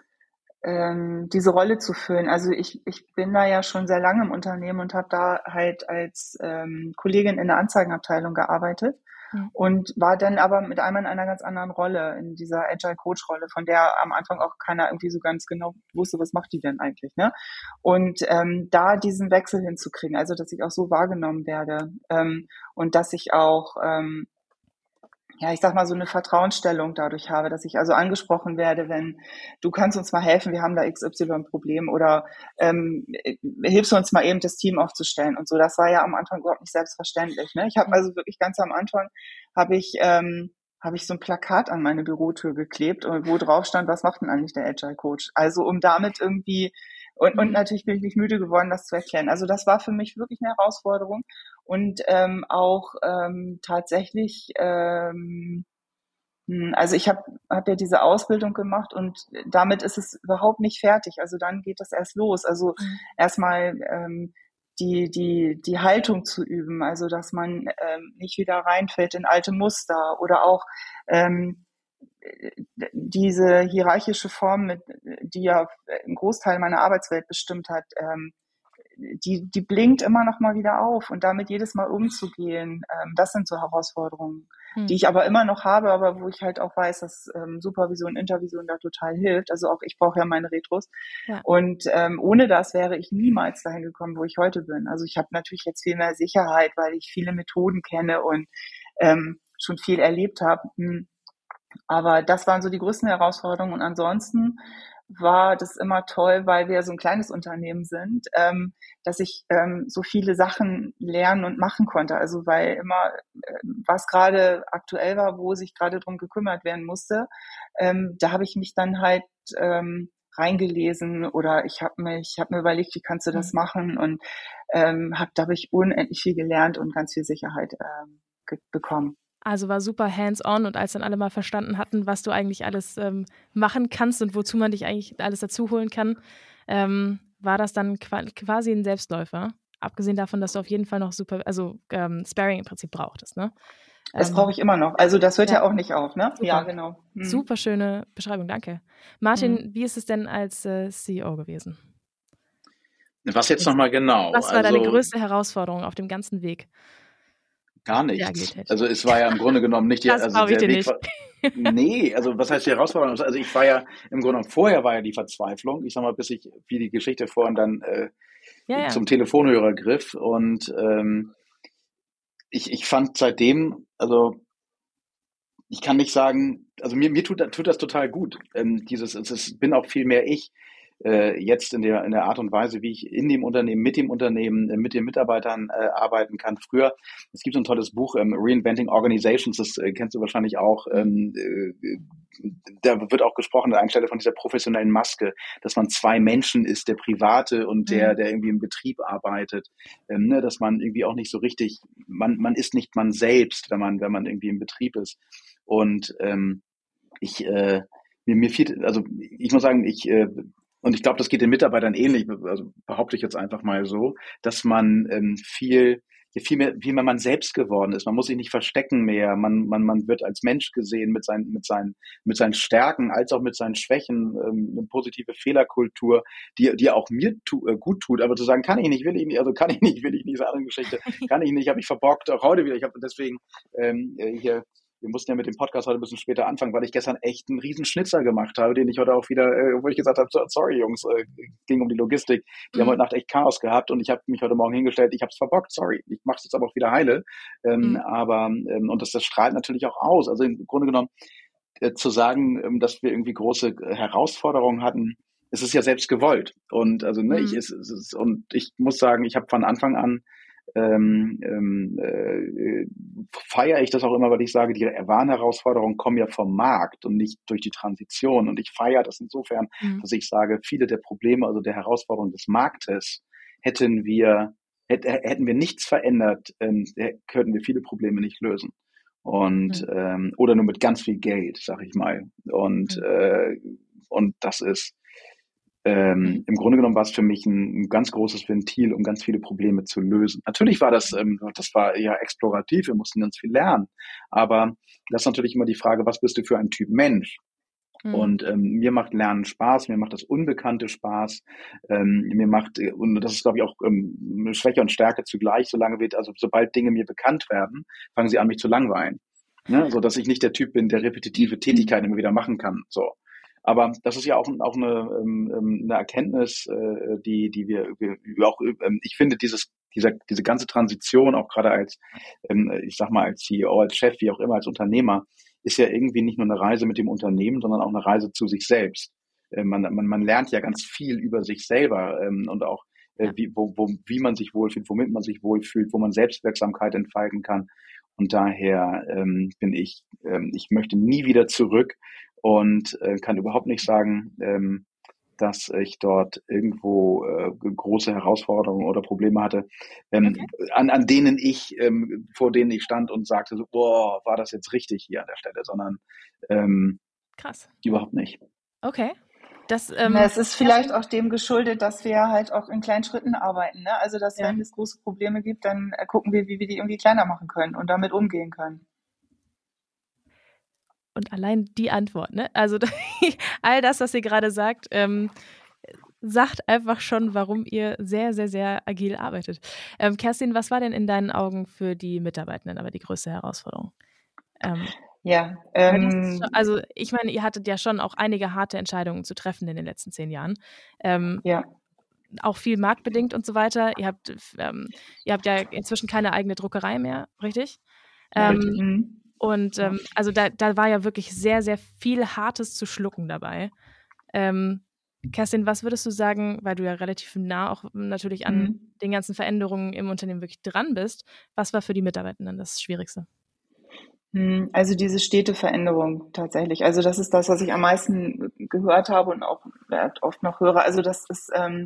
ähm, diese Rolle zu füllen. Also ich, ich bin da ja schon sehr lange im Unternehmen und habe da halt als ähm, Kollegin in der Anzeigenabteilung gearbeitet. Mhm. Und war dann aber mit einmal in einer ganz anderen Rolle, in dieser Agile-Coach-Rolle, von der am Anfang auch keiner irgendwie so ganz genau wusste, was macht die denn eigentlich, ne? Und ähm, da diesen Wechsel hinzukriegen, also dass ich auch so wahrgenommen werde ähm, und dass ich auch, ähm, ja, ich sag mal, so eine Vertrauensstellung dadurch habe, dass ich also angesprochen werde, wenn du kannst uns mal helfen, wir haben da X Y-Problem oder ähm, hilfst du uns mal eben, das Team aufzustellen und so. Das war ja am Anfang überhaupt nicht selbstverständlich. Ne? Ich habe also wirklich ganz am Anfang, habe ich ähm, habe ich so ein Plakat an meine Bürotür geklebt, wo drauf stand, was macht denn eigentlich der Agile Coach? Also um damit irgendwie, und, und natürlich bin ich nicht müde geworden, das zu erklären. Also das war für mich wirklich eine Herausforderung. Und ähm, auch ähm, tatsächlich, ähm, also ich habe hab ja diese Ausbildung gemacht und damit ist es überhaupt nicht fertig. Also dann geht das erst los. Also mhm. erstmal ähm, die, die, die Haltung zu üben, also dass man ähm, nicht wieder reinfällt in alte Muster oder auch ähm, diese hierarchische Form, mit, die ja einen Großteil meiner Arbeitswelt bestimmt hat, ähm, die, die blinkt immer noch mal wieder auf und damit jedes Mal umzugehen, ähm, das sind so Herausforderungen, hm. die ich aber immer noch habe, aber wo ich halt auch weiß, dass ähm, Supervision, Intervision da total hilft. Also auch ich brauche ja meine Retros. Ja. Und ähm, ohne das wäre ich niemals dahin gekommen, wo ich heute bin. Also ich habe natürlich jetzt viel mehr Sicherheit, weil ich viele Methoden kenne und ähm, schon viel erlebt habe. Aber das waren so die größten Herausforderungen. Und ansonsten war das immer toll, weil wir so ein kleines Unternehmen sind, ähm, dass ich ähm, so viele Sachen lernen und machen konnte. Also weil immer, äh, was gerade aktuell war, wo sich gerade drum gekümmert werden musste, ähm, da habe ich mich dann halt ähm, reingelesen oder ich habe mich, habe mir überlegt, wie kannst du das machen und ähm, hab, da habe ich unendlich viel gelernt und ganz viel Sicherheit ähm, ge- bekommen. Also war super hands-on und als dann alle mal verstanden hatten, was du eigentlich alles ähm, machen kannst und wozu man dich eigentlich alles dazu holen kann, ähm, war das dann quasi ein Selbstläufer. Abgesehen davon, dass du auf jeden Fall noch super, also ähm, Sparring im Prinzip brauchtest, ne? Das ähm, brauche ich immer noch. Also das hört ja, ja auch nicht auf, ne? Super. Ja, genau. Hm. Super schöne Beschreibung, danke. Martin, hm. wie ist es denn als äh, C E O gewesen? Was jetzt nochmal genau? Was war also, deine größte Herausforderung auf dem ganzen Weg? Gar nichts. Also es war ja im Grunde genommen nicht die, das also der der Weg nicht. war, nee, also was heißt die Herausforderung? Also ich war ja im Grunde genommen, vorher war ja die Verzweiflung, ich sag mal, bis ich, wie die Geschichte vorhin dann äh, ja, ja. zum Telefonhörer griff und ähm, ich, ich fand seitdem, also ich kann nicht sagen, also mir, mir tut, tut das total gut, ähm, dieses, es ist, bin auch viel mehr ich, äh, jetzt in der, in der Art und Weise, wie ich in dem Unternehmen, mit dem Unternehmen, äh, mit den Mitarbeitern äh, arbeiten kann. Früher, es gibt so ein tolles Buch, ähm, Reinventing Organizations, das äh, kennst du wahrscheinlich auch, ähm, äh, da wird auch gesprochen an einer Stelle von dieser professionellen Maske, dass man zwei Menschen ist, der Private und der, der irgendwie im Betrieb arbeitet, ähm, ne, dass man irgendwie auch nicht so richtig, man, man ist nicht man selbst, wenn man, wenn man irgendwie im Betrieb ist. Und ähm, ich, äh, mir, mir fiel, also ich muss sagen, ich äh, und ich glaube, das geht den Mitarbeitern ähnlich, also behaupte ich jetzt einfach mal so, dass man ähm, viel, viel mehr, viel mehr man selbst geworden ist. Man muss sich nicht verstecken mehr. Man, man, man wird als Mensch gesehen mit seinen, mit seinen, mit seinen Stärken als auch mit seinen Schwächen. Ähm, eine positive Fehlerkultur, die, die auch mir tu, äh, gut tut. Aber zu sagen, kann ich nicht, will ich nicht, also kann ich nicht, will ich nicht, diese andere Geschichte, kann ich nicht, habe ich verbockt, auch heute wieder. Ich habe deswegen ähm, hier wir mussten ja mit dem Podcast heute ein bisschen später anfangen, weil ich gestern echt einen riesen Schnitzer gemacht habe, den ich heute auch wieder, äh, wo ich gesagt habe, sorry Jungs, äh, ging um die Logistik. Die mhm. haben heute Nacht echt Chaos gehabt und ich habe mich heute Morgen hingestellt, ich habe es verbockt, sorry. Ich mache es jetzt aber auch wieder heile. Ähm, mhm. Aber, ähm, und das, das strahlt natürlich auch aus. Also im Grunde genommen, äh, zu sagen, ähm, dass wir irgendwie große Herausforderungen hatten, es ist ja selbst gewollt. Und also ne, mhm. ich, es, es ist, und ich muss sagen, ich habe von Anfang an ähm, ähm, äh, feiere ich das auch immer, weil ich sage, die wahren Herausforderungen kommen ja vom Markt und nicht durch die Transition. Und ich feiere das insofern, mhm. dass ich sage, viele der Probleme, also der Herausforderungen des Marktes, hätten wir, hätt, hätten wir nichts verändert, ähm, könnten wir viele Probleme nicht lösen. Und mhm. ähm, oder nur mit ganz viel Geld, sag ich mal. Und mhm. äh, und das ist Ähm, mhm. im Grunde genommen war es für mich ein, ein ganz großes Ventil, um ganz viele Probleme zu lösen. Natürlich war das, ähm, das war eher explorativ, wir mussten ganz viel lernen, aber das ist natürlich immer die Frage, was bist du für ein Typ Mensch? Mhm. Und ähm, mir macht Lernen Spaß, mir macht das Unbekannte Spaß, ähm, mir macht, und das ist glaube ich auch ähm, Schwäche und Stärke zugleich, solange wir, also sobald Dinge mir bekannt werden, fangen sie an, mich zu langweilen. Ne? So dass ich nicht der Typ bin, der repetitive Tätigkeiten immer wieder machen kann. So. Aber das ist ja auch, auch eine, eine Erkenntnis, die, die wir, wir auch, ich finde, dieses, dieser, diese ganze Transition, auch gerade als, ich sag mal, als C E O, als Chef, wie auch immer, als Unternehmer, ist ja irgendwie nicht nur eine Reise mit dem Unternehmen, sondern auch eine Reise zu sich selbst. Man, man, man lernt ja ganz viel über sich selber und auch, wie, wo, wo, wie man sich wohlfühlt, womit man sich wohlfühlt, wo man Selbstwirksamkeit entfalten kann. Und daher ähm, bin ich, ähm, ich möchte nie wieder zurück und äh, kann überhaupt nicht sagen, ähm, dass ich dort irgendwo äh, große Herausforderungen oder Probleme hatte, ähm, okay. an, an denen ich, ähm, vor denen ich stand und sagte, so, boah, war das jetzt richtig hier an der Stelle, sondern ähm, krass. Überhaupt nicht. Okay. Das, ähm, Na, es ist vielleicht auch dem geschuldet, dass wir halt auch in kleinen Schritten arbeiten. Ne? Also, dass ja. wenn es große Probleme gibt, dann gucken wir, wie wir die irgendwie kleiner machen können und damit umgehen können. Und allein die Antwort, ne? Also all das, was ihr gerade sagt, ähm, sagt einfach schon, warum ihr sehr, sehr, sehr agil arbeitet. Ähm, Kerstin, was war denn in deinen Augen für die Mitarbeitenden aber die größte Herausforderung? Ähm, ja, ähm, schon, also ich meine, ihr hattet ja schon auch einige harte Entscheidungen zu treffen in den letzten zehn Jahren. Ähm, ja. Auch viel marktbedingt und so weiter. Ihr habt, ähm, ihr habt ja inzwischen keine eigene Druckerei mehr, richtig? Ähm, mhm. Und ähm, also da, da war ja wirklich sehr, sehr viel Hartes zu schlucken dabei. Ähm, Kerstin, was würdest du sagen, weil du ja relativ nah auch natürlich an mhm. den ganzen Veränderungen im Unternehmen wirklich dran bist, was war für die Mitarbeitenden das Schwierigste? Also diese stete Veränderung tatsächlich. Also das ist das, was ich am meisten gehört habe und auch oft noch höre. Also das ist ähm,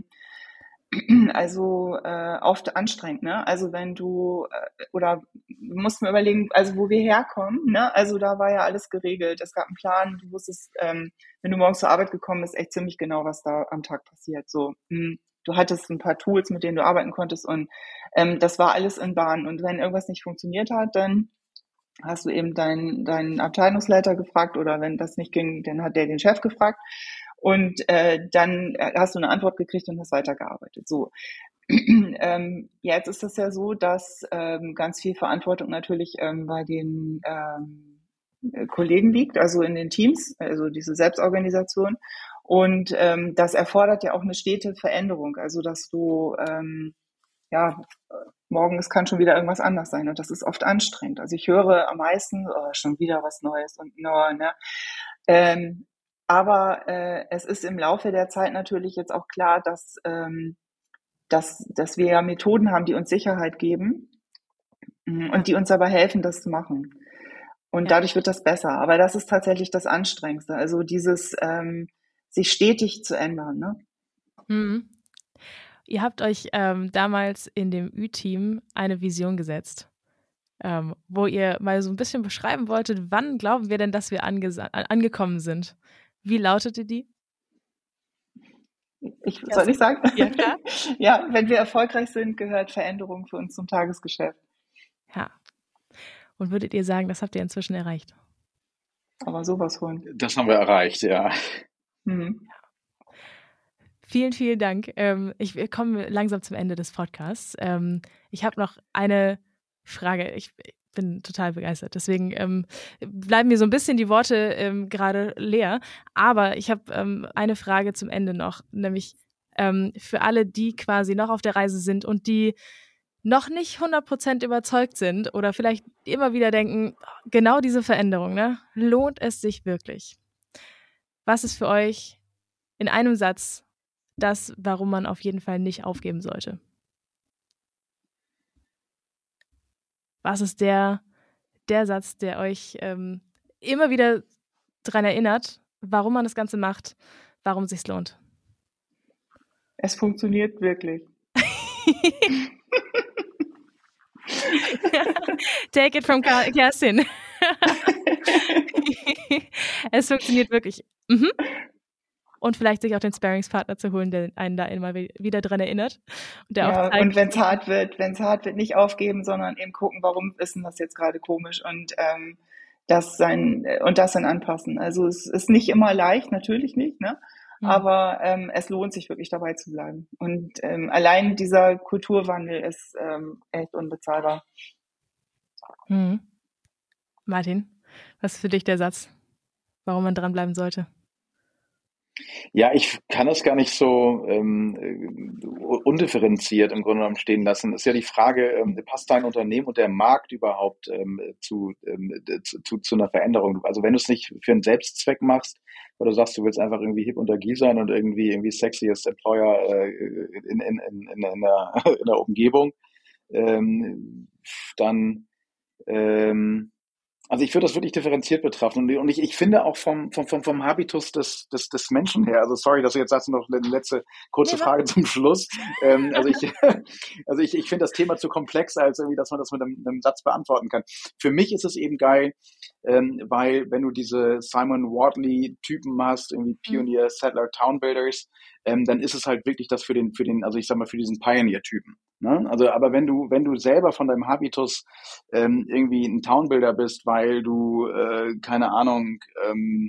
also äh, oft anstrengend, ne? Also wenn du äh, oder du musst mir überlegen, also wo wir herkommen, ne? Also da war ja alles geregelt. Es gab einen Plan. Du wusstest, ähm, wenn du morgens zur Arbeit gekommen bist, echt ziemlich genau, was da am Tag passiert. So, mh. Du hattest ein paar Tools, mit denen du arbeiten konntest und ähm, das war alles in Bahn. Und wenn irgendwas nicht funktioniert hat, dann hast du eben deinen, deinen Abteilungsleiter gefragt oder wenn das nicht ging, dann hat der den Chef gefragt und äh, dann hast du eine Antwort gekriegt und hast weitergearbeitet. So. ähm, jetzt ist es ja so, dass ähm, ganz viel Verantwortung natürlich ähm, bei den ähm, Kollegen liegt, also in den Teams, also diese Selbstorganisation. Und ähm, das erfordert ja auch eine stete Veränderung, also dass du ähm, ja, morgen, es kann schon wieder irgendwas anders sein und das ist oft anstrengend. Also ich höre am meisten, oh, schon wieder was Neues und no, ne. Ähm, aber äh, es ist im Laufe der Zeit natürlich jetzt auch klar, dass, ähm, dass, dass wir ja Methoden haben, die uns Sicherheit geben und ja. die uns aber helfen, das zu machen. Und ja. dadurch wird das besser. Aber das ist tatsächlich das Anstrengendste. Also dieses ähm, sich stetig zu ändern, ne? Mhm. Ihr habt euch ähm, damals in dem Ü-Team eine Vision gesetzt, ähm, wo ihr mal so ein bisschen beschreiben wolltet, wann glauben wir denn, dass wir ange- angekommen sind? Wie lautete die? Ich, soll ich sagen? Ja, klar. Ja, wenn wir erfolgreich sind, gehört Veränderung für uns zum Tagesgeschäft. Ja. Und würdet ihr sagen, das habt ihr inzwischen erreicht? Aber sowas von. Das haben wir erreicht, ja. Mhm. Vielen, vielen Dank. Ähm, ich komme langsam zum Ende des Podcasts. Ähm, ich habe noch eine Frage. Ich, bin total begeistert. Deswegen ähm, bleiben mir so ein bisschen die Worte ähm, gerade leer. Aber ich habe ähm, eine Frage zum Ende noch, nämlich ähm, für alle, die quasi noch auf der Reise sind und die noch nicht hundert Prozent überzeugt sind oder vielleicht immer wieder denken, genau diese Veränderung, ne, lohnt es sich wirklich? Was ist für euch in einem Satz das, warum man auf jeden Fall nicht aufgeben sollte? Was ist der, der Satz, der euch ähm, immer wieder daran erinnert, warum man das Ganze macht, warum es sich lohnt? Es funktioniert wirklich. Take it from Kerstin. Es funktioniert wirklich. Mhm. Und vielleicht sich auch den Sparringspartner zu holen, der einen da immer wieder dran erinnert. Und, der ja, auch zeigt, und wenn es hart wird, wenn es hart wird, nicht aufgeben, sondern eben gucken, warum ist denn das jetzt gerade komisch und ähm, das sein und das dann anpassen. Also es ist nicht immer leicht, natürlich nicht, ne? Mhm. Aber ähm, es lohnt sich wirklich dabei zu bleiben. Und ähm, allein dieser Kulturwandel ist ähm, echt unbezahlbar. Mhm. Martin, was ist für dich der Satz, warum man dranbleiben sollte? Ja, ich kann das gar nicht so ähm, undifferenziert im Grunde genommen stehen lassen. Ist ja die Frage, ähm, passt dein Unternehmen und der Markt überhaupt ähm, zu, ähm, zu, zu, zu einer Veränderung? Also wenn du es nicht für einen Selbstzweck machst, oder du sagst, du willst einfach irgendwie hip und agil sein und irgendwie irgendwie sexiest Employer äh, in, in, in, in, in, der, in der Umgebung, ähm, dann ähm, also ich würde das wirklich differenziert betrachten und ich, ich finde auch vom, vom, vom, vom Habitus des, des, des Menschen her, also sorry, dass du jetzt sagst, noch eine letzte kurze nee, Frage zum Schluss. ähm, also ich, also ich, ich finde das Thema zu komplex, als irgendwie, dass man das mit einem, einem Satz beantworten kann. Für mich ist es eben geil, ähm, weil wenn du diese Simon Wardley-Typen hast, irgendwie Pioneer, Settler, Town Builders, ähm, dann ist es halt wirklich das für den, für den, also ich sag mal, für diesen Pioneer-Typen. Ne? Also, aber wenn du, wenn du selber von deinem Habitus ähm, irgendwie ein Townbuilder bist, weil du, äh, keine Ahnung, ähm,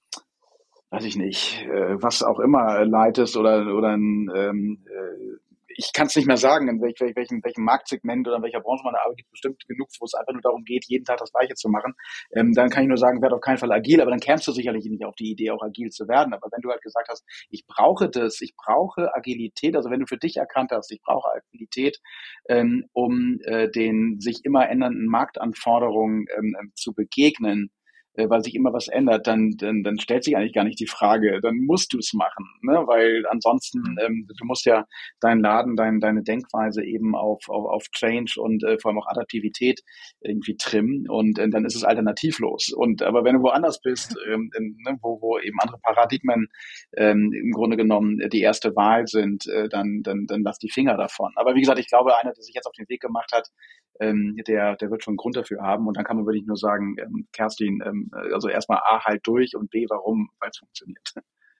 weiß ich nicht, äh, was auch immer leitest oder oder ein, ähm, äh, ich kann es nicht mehr sagen, in welch, welchem, welchem Marktsegment oder in welcher Branche man arbeitet, gibt bestimmt genug, wo es einfach nur darum geht, jeden Tag das Gleiche zu machen. Ähm, dann kann ich nur sagen, werd auf keinen Fall agil, aber dann kämst du sicherlich nicht auf die Idee, auch agil zu werden. Aber wenn du halt gesagt hast, ich brauche das, ich brauche Agilität, also wenn du für dich erkannt hast, ich brauche Agilität, ähm, um äh, den sich immer ändernden Marktanforderungen ähm, zu begegnen, weil sich immer was ändert, dann, dann, dann stellt sich eigentlich gar nicht die Frage, dann musst du es machen, ne? Weil ansonsten, ähm, du musst ja deinen Laden, dein, deine Denkweise eben auf, auf, auf Change und äh, vor allem auch Adaptivität irgendwie trimmen und äh, dann ist es alternativlos. Und aber wenn du woanders bist, ähm, in, ne, wo, wo eben andere Paradigmen ähm, im Grunde genommen die erste Wahl sind, äh, dann, dann, dann lass die Finger davon. Aber wie gesagt, ich glaube, einer, der sich jetzt auf den Weg gemacht hat, ähm, der, der wird schon einen Grund dafür haben. Und dann kann man wirklich nur sagen, ähm, Kerstin, ähm, also erstmal A, halt durch und B, warum, weil es funktioniert.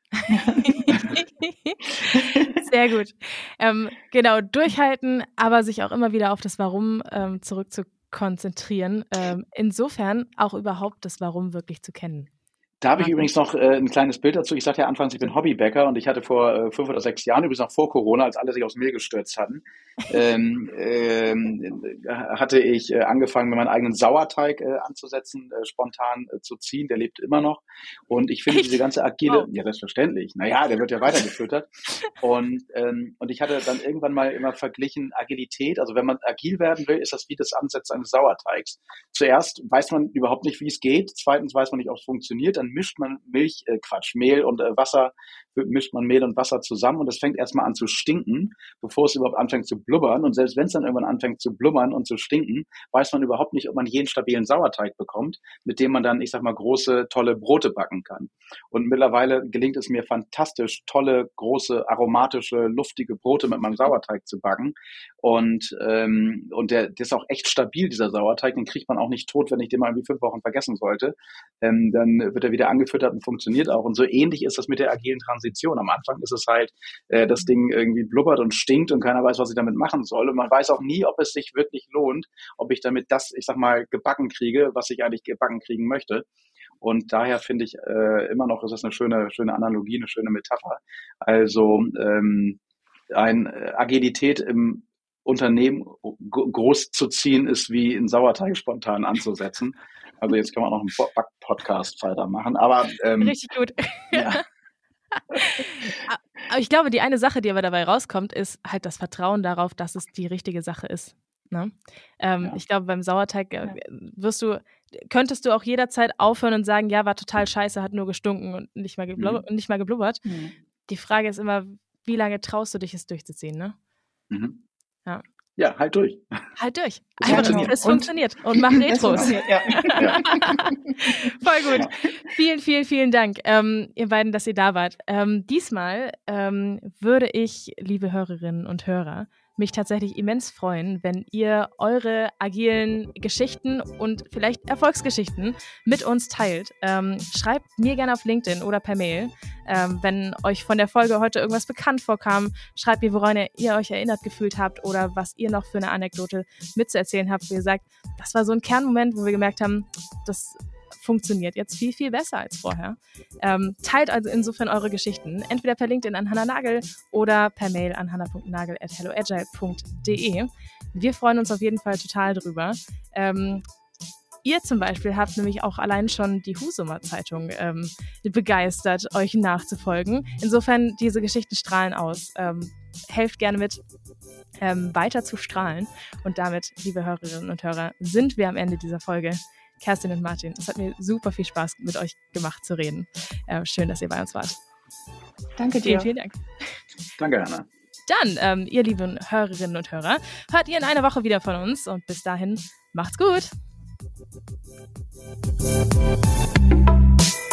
Sehr gut. Ähm, genau, durchhalten, aber sich auch immer wieder auf das Warum ähm, zurück zu konzentrieren. Ähm, insofern auch überhaupt das Warum wirklich zu kennen. Da habe ich übrigens noch äh, ein kleines Bild dazu. Ich sagte ja anfangs, ich bin Hobbybäcker und ich hatte vor äh, fünf oder sechs Jahren, übrigens noch vor Corona, als alle sich aufs Mehl gestürzt hatten, ähm, ähm, hatte ich äh, angefangen, mir meinen eigenen Sauerteig äh, anzusetzen, äh, spontan äh, zu ziehen. Der lebt immer noch. Und ich finde diese ganze agile, oh. ja selbstverständlich, naja, der wird ja weitergefüttert. Und, ähm, und ich hatte dann irgendwann mal immer verglichen, Agilität, also wenn man agil werden will, ist das wie das Ansetzen eines Sauerteigs. Zuerst weiß man überhaupt nicht, wie es geht. Zweitens weiß man nicht, ob es funktioniert. Dann mischt man Milch, äh, Quatsch, Mehl und äh, Wasser, mischt man Mehl und Wasser zusammen und es fängt erstmal an zu stinken, bevor es überhaupt anfängt zu blubbern. Und selbst wenn es dann irgendwann anfängt zu blubbern und zu stinken, weiß man überhaupt nicht, ob man jeden stabilen Sauerteig bekommt, mit dem man dann, ich sag mal, große, tolle Brote backen kann. Und mittlerweile gelingt es mir fantastisch, tolle, große, aromatische, luftige Brote mit meinem Sauerteig zu backen. Und, ähm, und der, der ist auch echt stabil, dieser Sauerteig. Den kriegt man auch nicht tot, wenn ich den mal irgendwie fünf Wochen vergessen sollte. Ähm, dann wird er wieder angefüttert und funktioniert auch. Und so ähnlich ist das mit der agilen Transition. Am Anfang ist es halt, äh, das Ding irgendwie blubbert und stinkt und keiner weiß, was ich damit machen soll. Und man weiß auch nie, ob es sich wirklich lohnt, ob ich damit das, ich sag mal, gebacken kriege, was ich eigentlich gebacken kriegen möchte. Und daher finde ich äh, immer noch, ist das eine schöne, schöne Analogie, eine schöne Metapher. Also ähm, ein Agilität im Unternehmen groß zu ziehen, ist wie einen Sauerteig spontan anzusetzen. Also jetzt können wir auch noch einen Back-Podcast weitermachen. Aber ähm, richtig gut. Ja. Aber ich glaube, die eine Sache, die aber dabei rauskommt, ist halt das Vertrauen darauf, dass es die richtige Sache ist. Ne? Ähm, ja. Ich glaube, beim Sauerteig äh, wirst du, könntest du auch jederzeit aufhören und sagen, ja, war total scheiße, hat nur gestunken und nicht mal, geblub- mhm. nicht mal geblubbert. Mhm. Die Frage ist immer, wie lange traust du dich, es durchzuziehen, ne? Mhm. Ja. Ja, halt durch. Halt durch. Einfach, ja, genau. Es und funktioniert. Und mach Retros. Ja. Ja. Voll gut. Ja. Vielen, vielen, vielen Dank, ähm, ihr beiden, dass ihr da wart. Ähm, diesmal ähm, würde ich, liebe Hörerinnen und Hörer, mich tatsächlich immens freuen, wenn ihr eure agilen Geschichten und vielleicht Erfolgsgeschichten mit uns teilt. Ähm, schreibt mir gerne auf LinkedIn oder per Mail. Ähm, wenn euch von der Folge heute irgendwas bekannt vorkam, schreibt mir, woran ihr, ihr euch erinnert gefühlt habt oder was ihr noch für eine Anekdote mitzuerzählen habt, wo ihr sagt, das war so ein Kernmoment, wo wir gemerkt haben, das funktioniert jetzt viel, viel besser als vorher. Ähm, teilt also insofern eure Geschichten, entweder per LinkedIn an Hannah Nagel oder per Mail an hannah punkt nagel at helloagile punkt de. Wir freuen uns auf jeden Fall total drüber. Ähm, ihr zum Beispiel habt nämlich auch allein schon die Husumer Zeitung ähm, begeistert, euch nachzufolgen. Insofern, diese Geschichten strahlen aus. Ähm, helft gerne mit, ähm, weiter zu strahlen. Und damit, liebe Hörerinnen und Hörer, sind wir am Ende dieser Folge. Kerstin und Martin, es hat mir super viel Spaß mit euch gemacht zu reden. Äh, schön, dass ihr bei uns wart. Danke dir. Vielen, vielen Dank. Danke, Hannah. Dann, ähm, ihr lieben Hörerinnen und Hörer, hört ihr in einer Woche wieder von uns und bis dahin, macht's gut.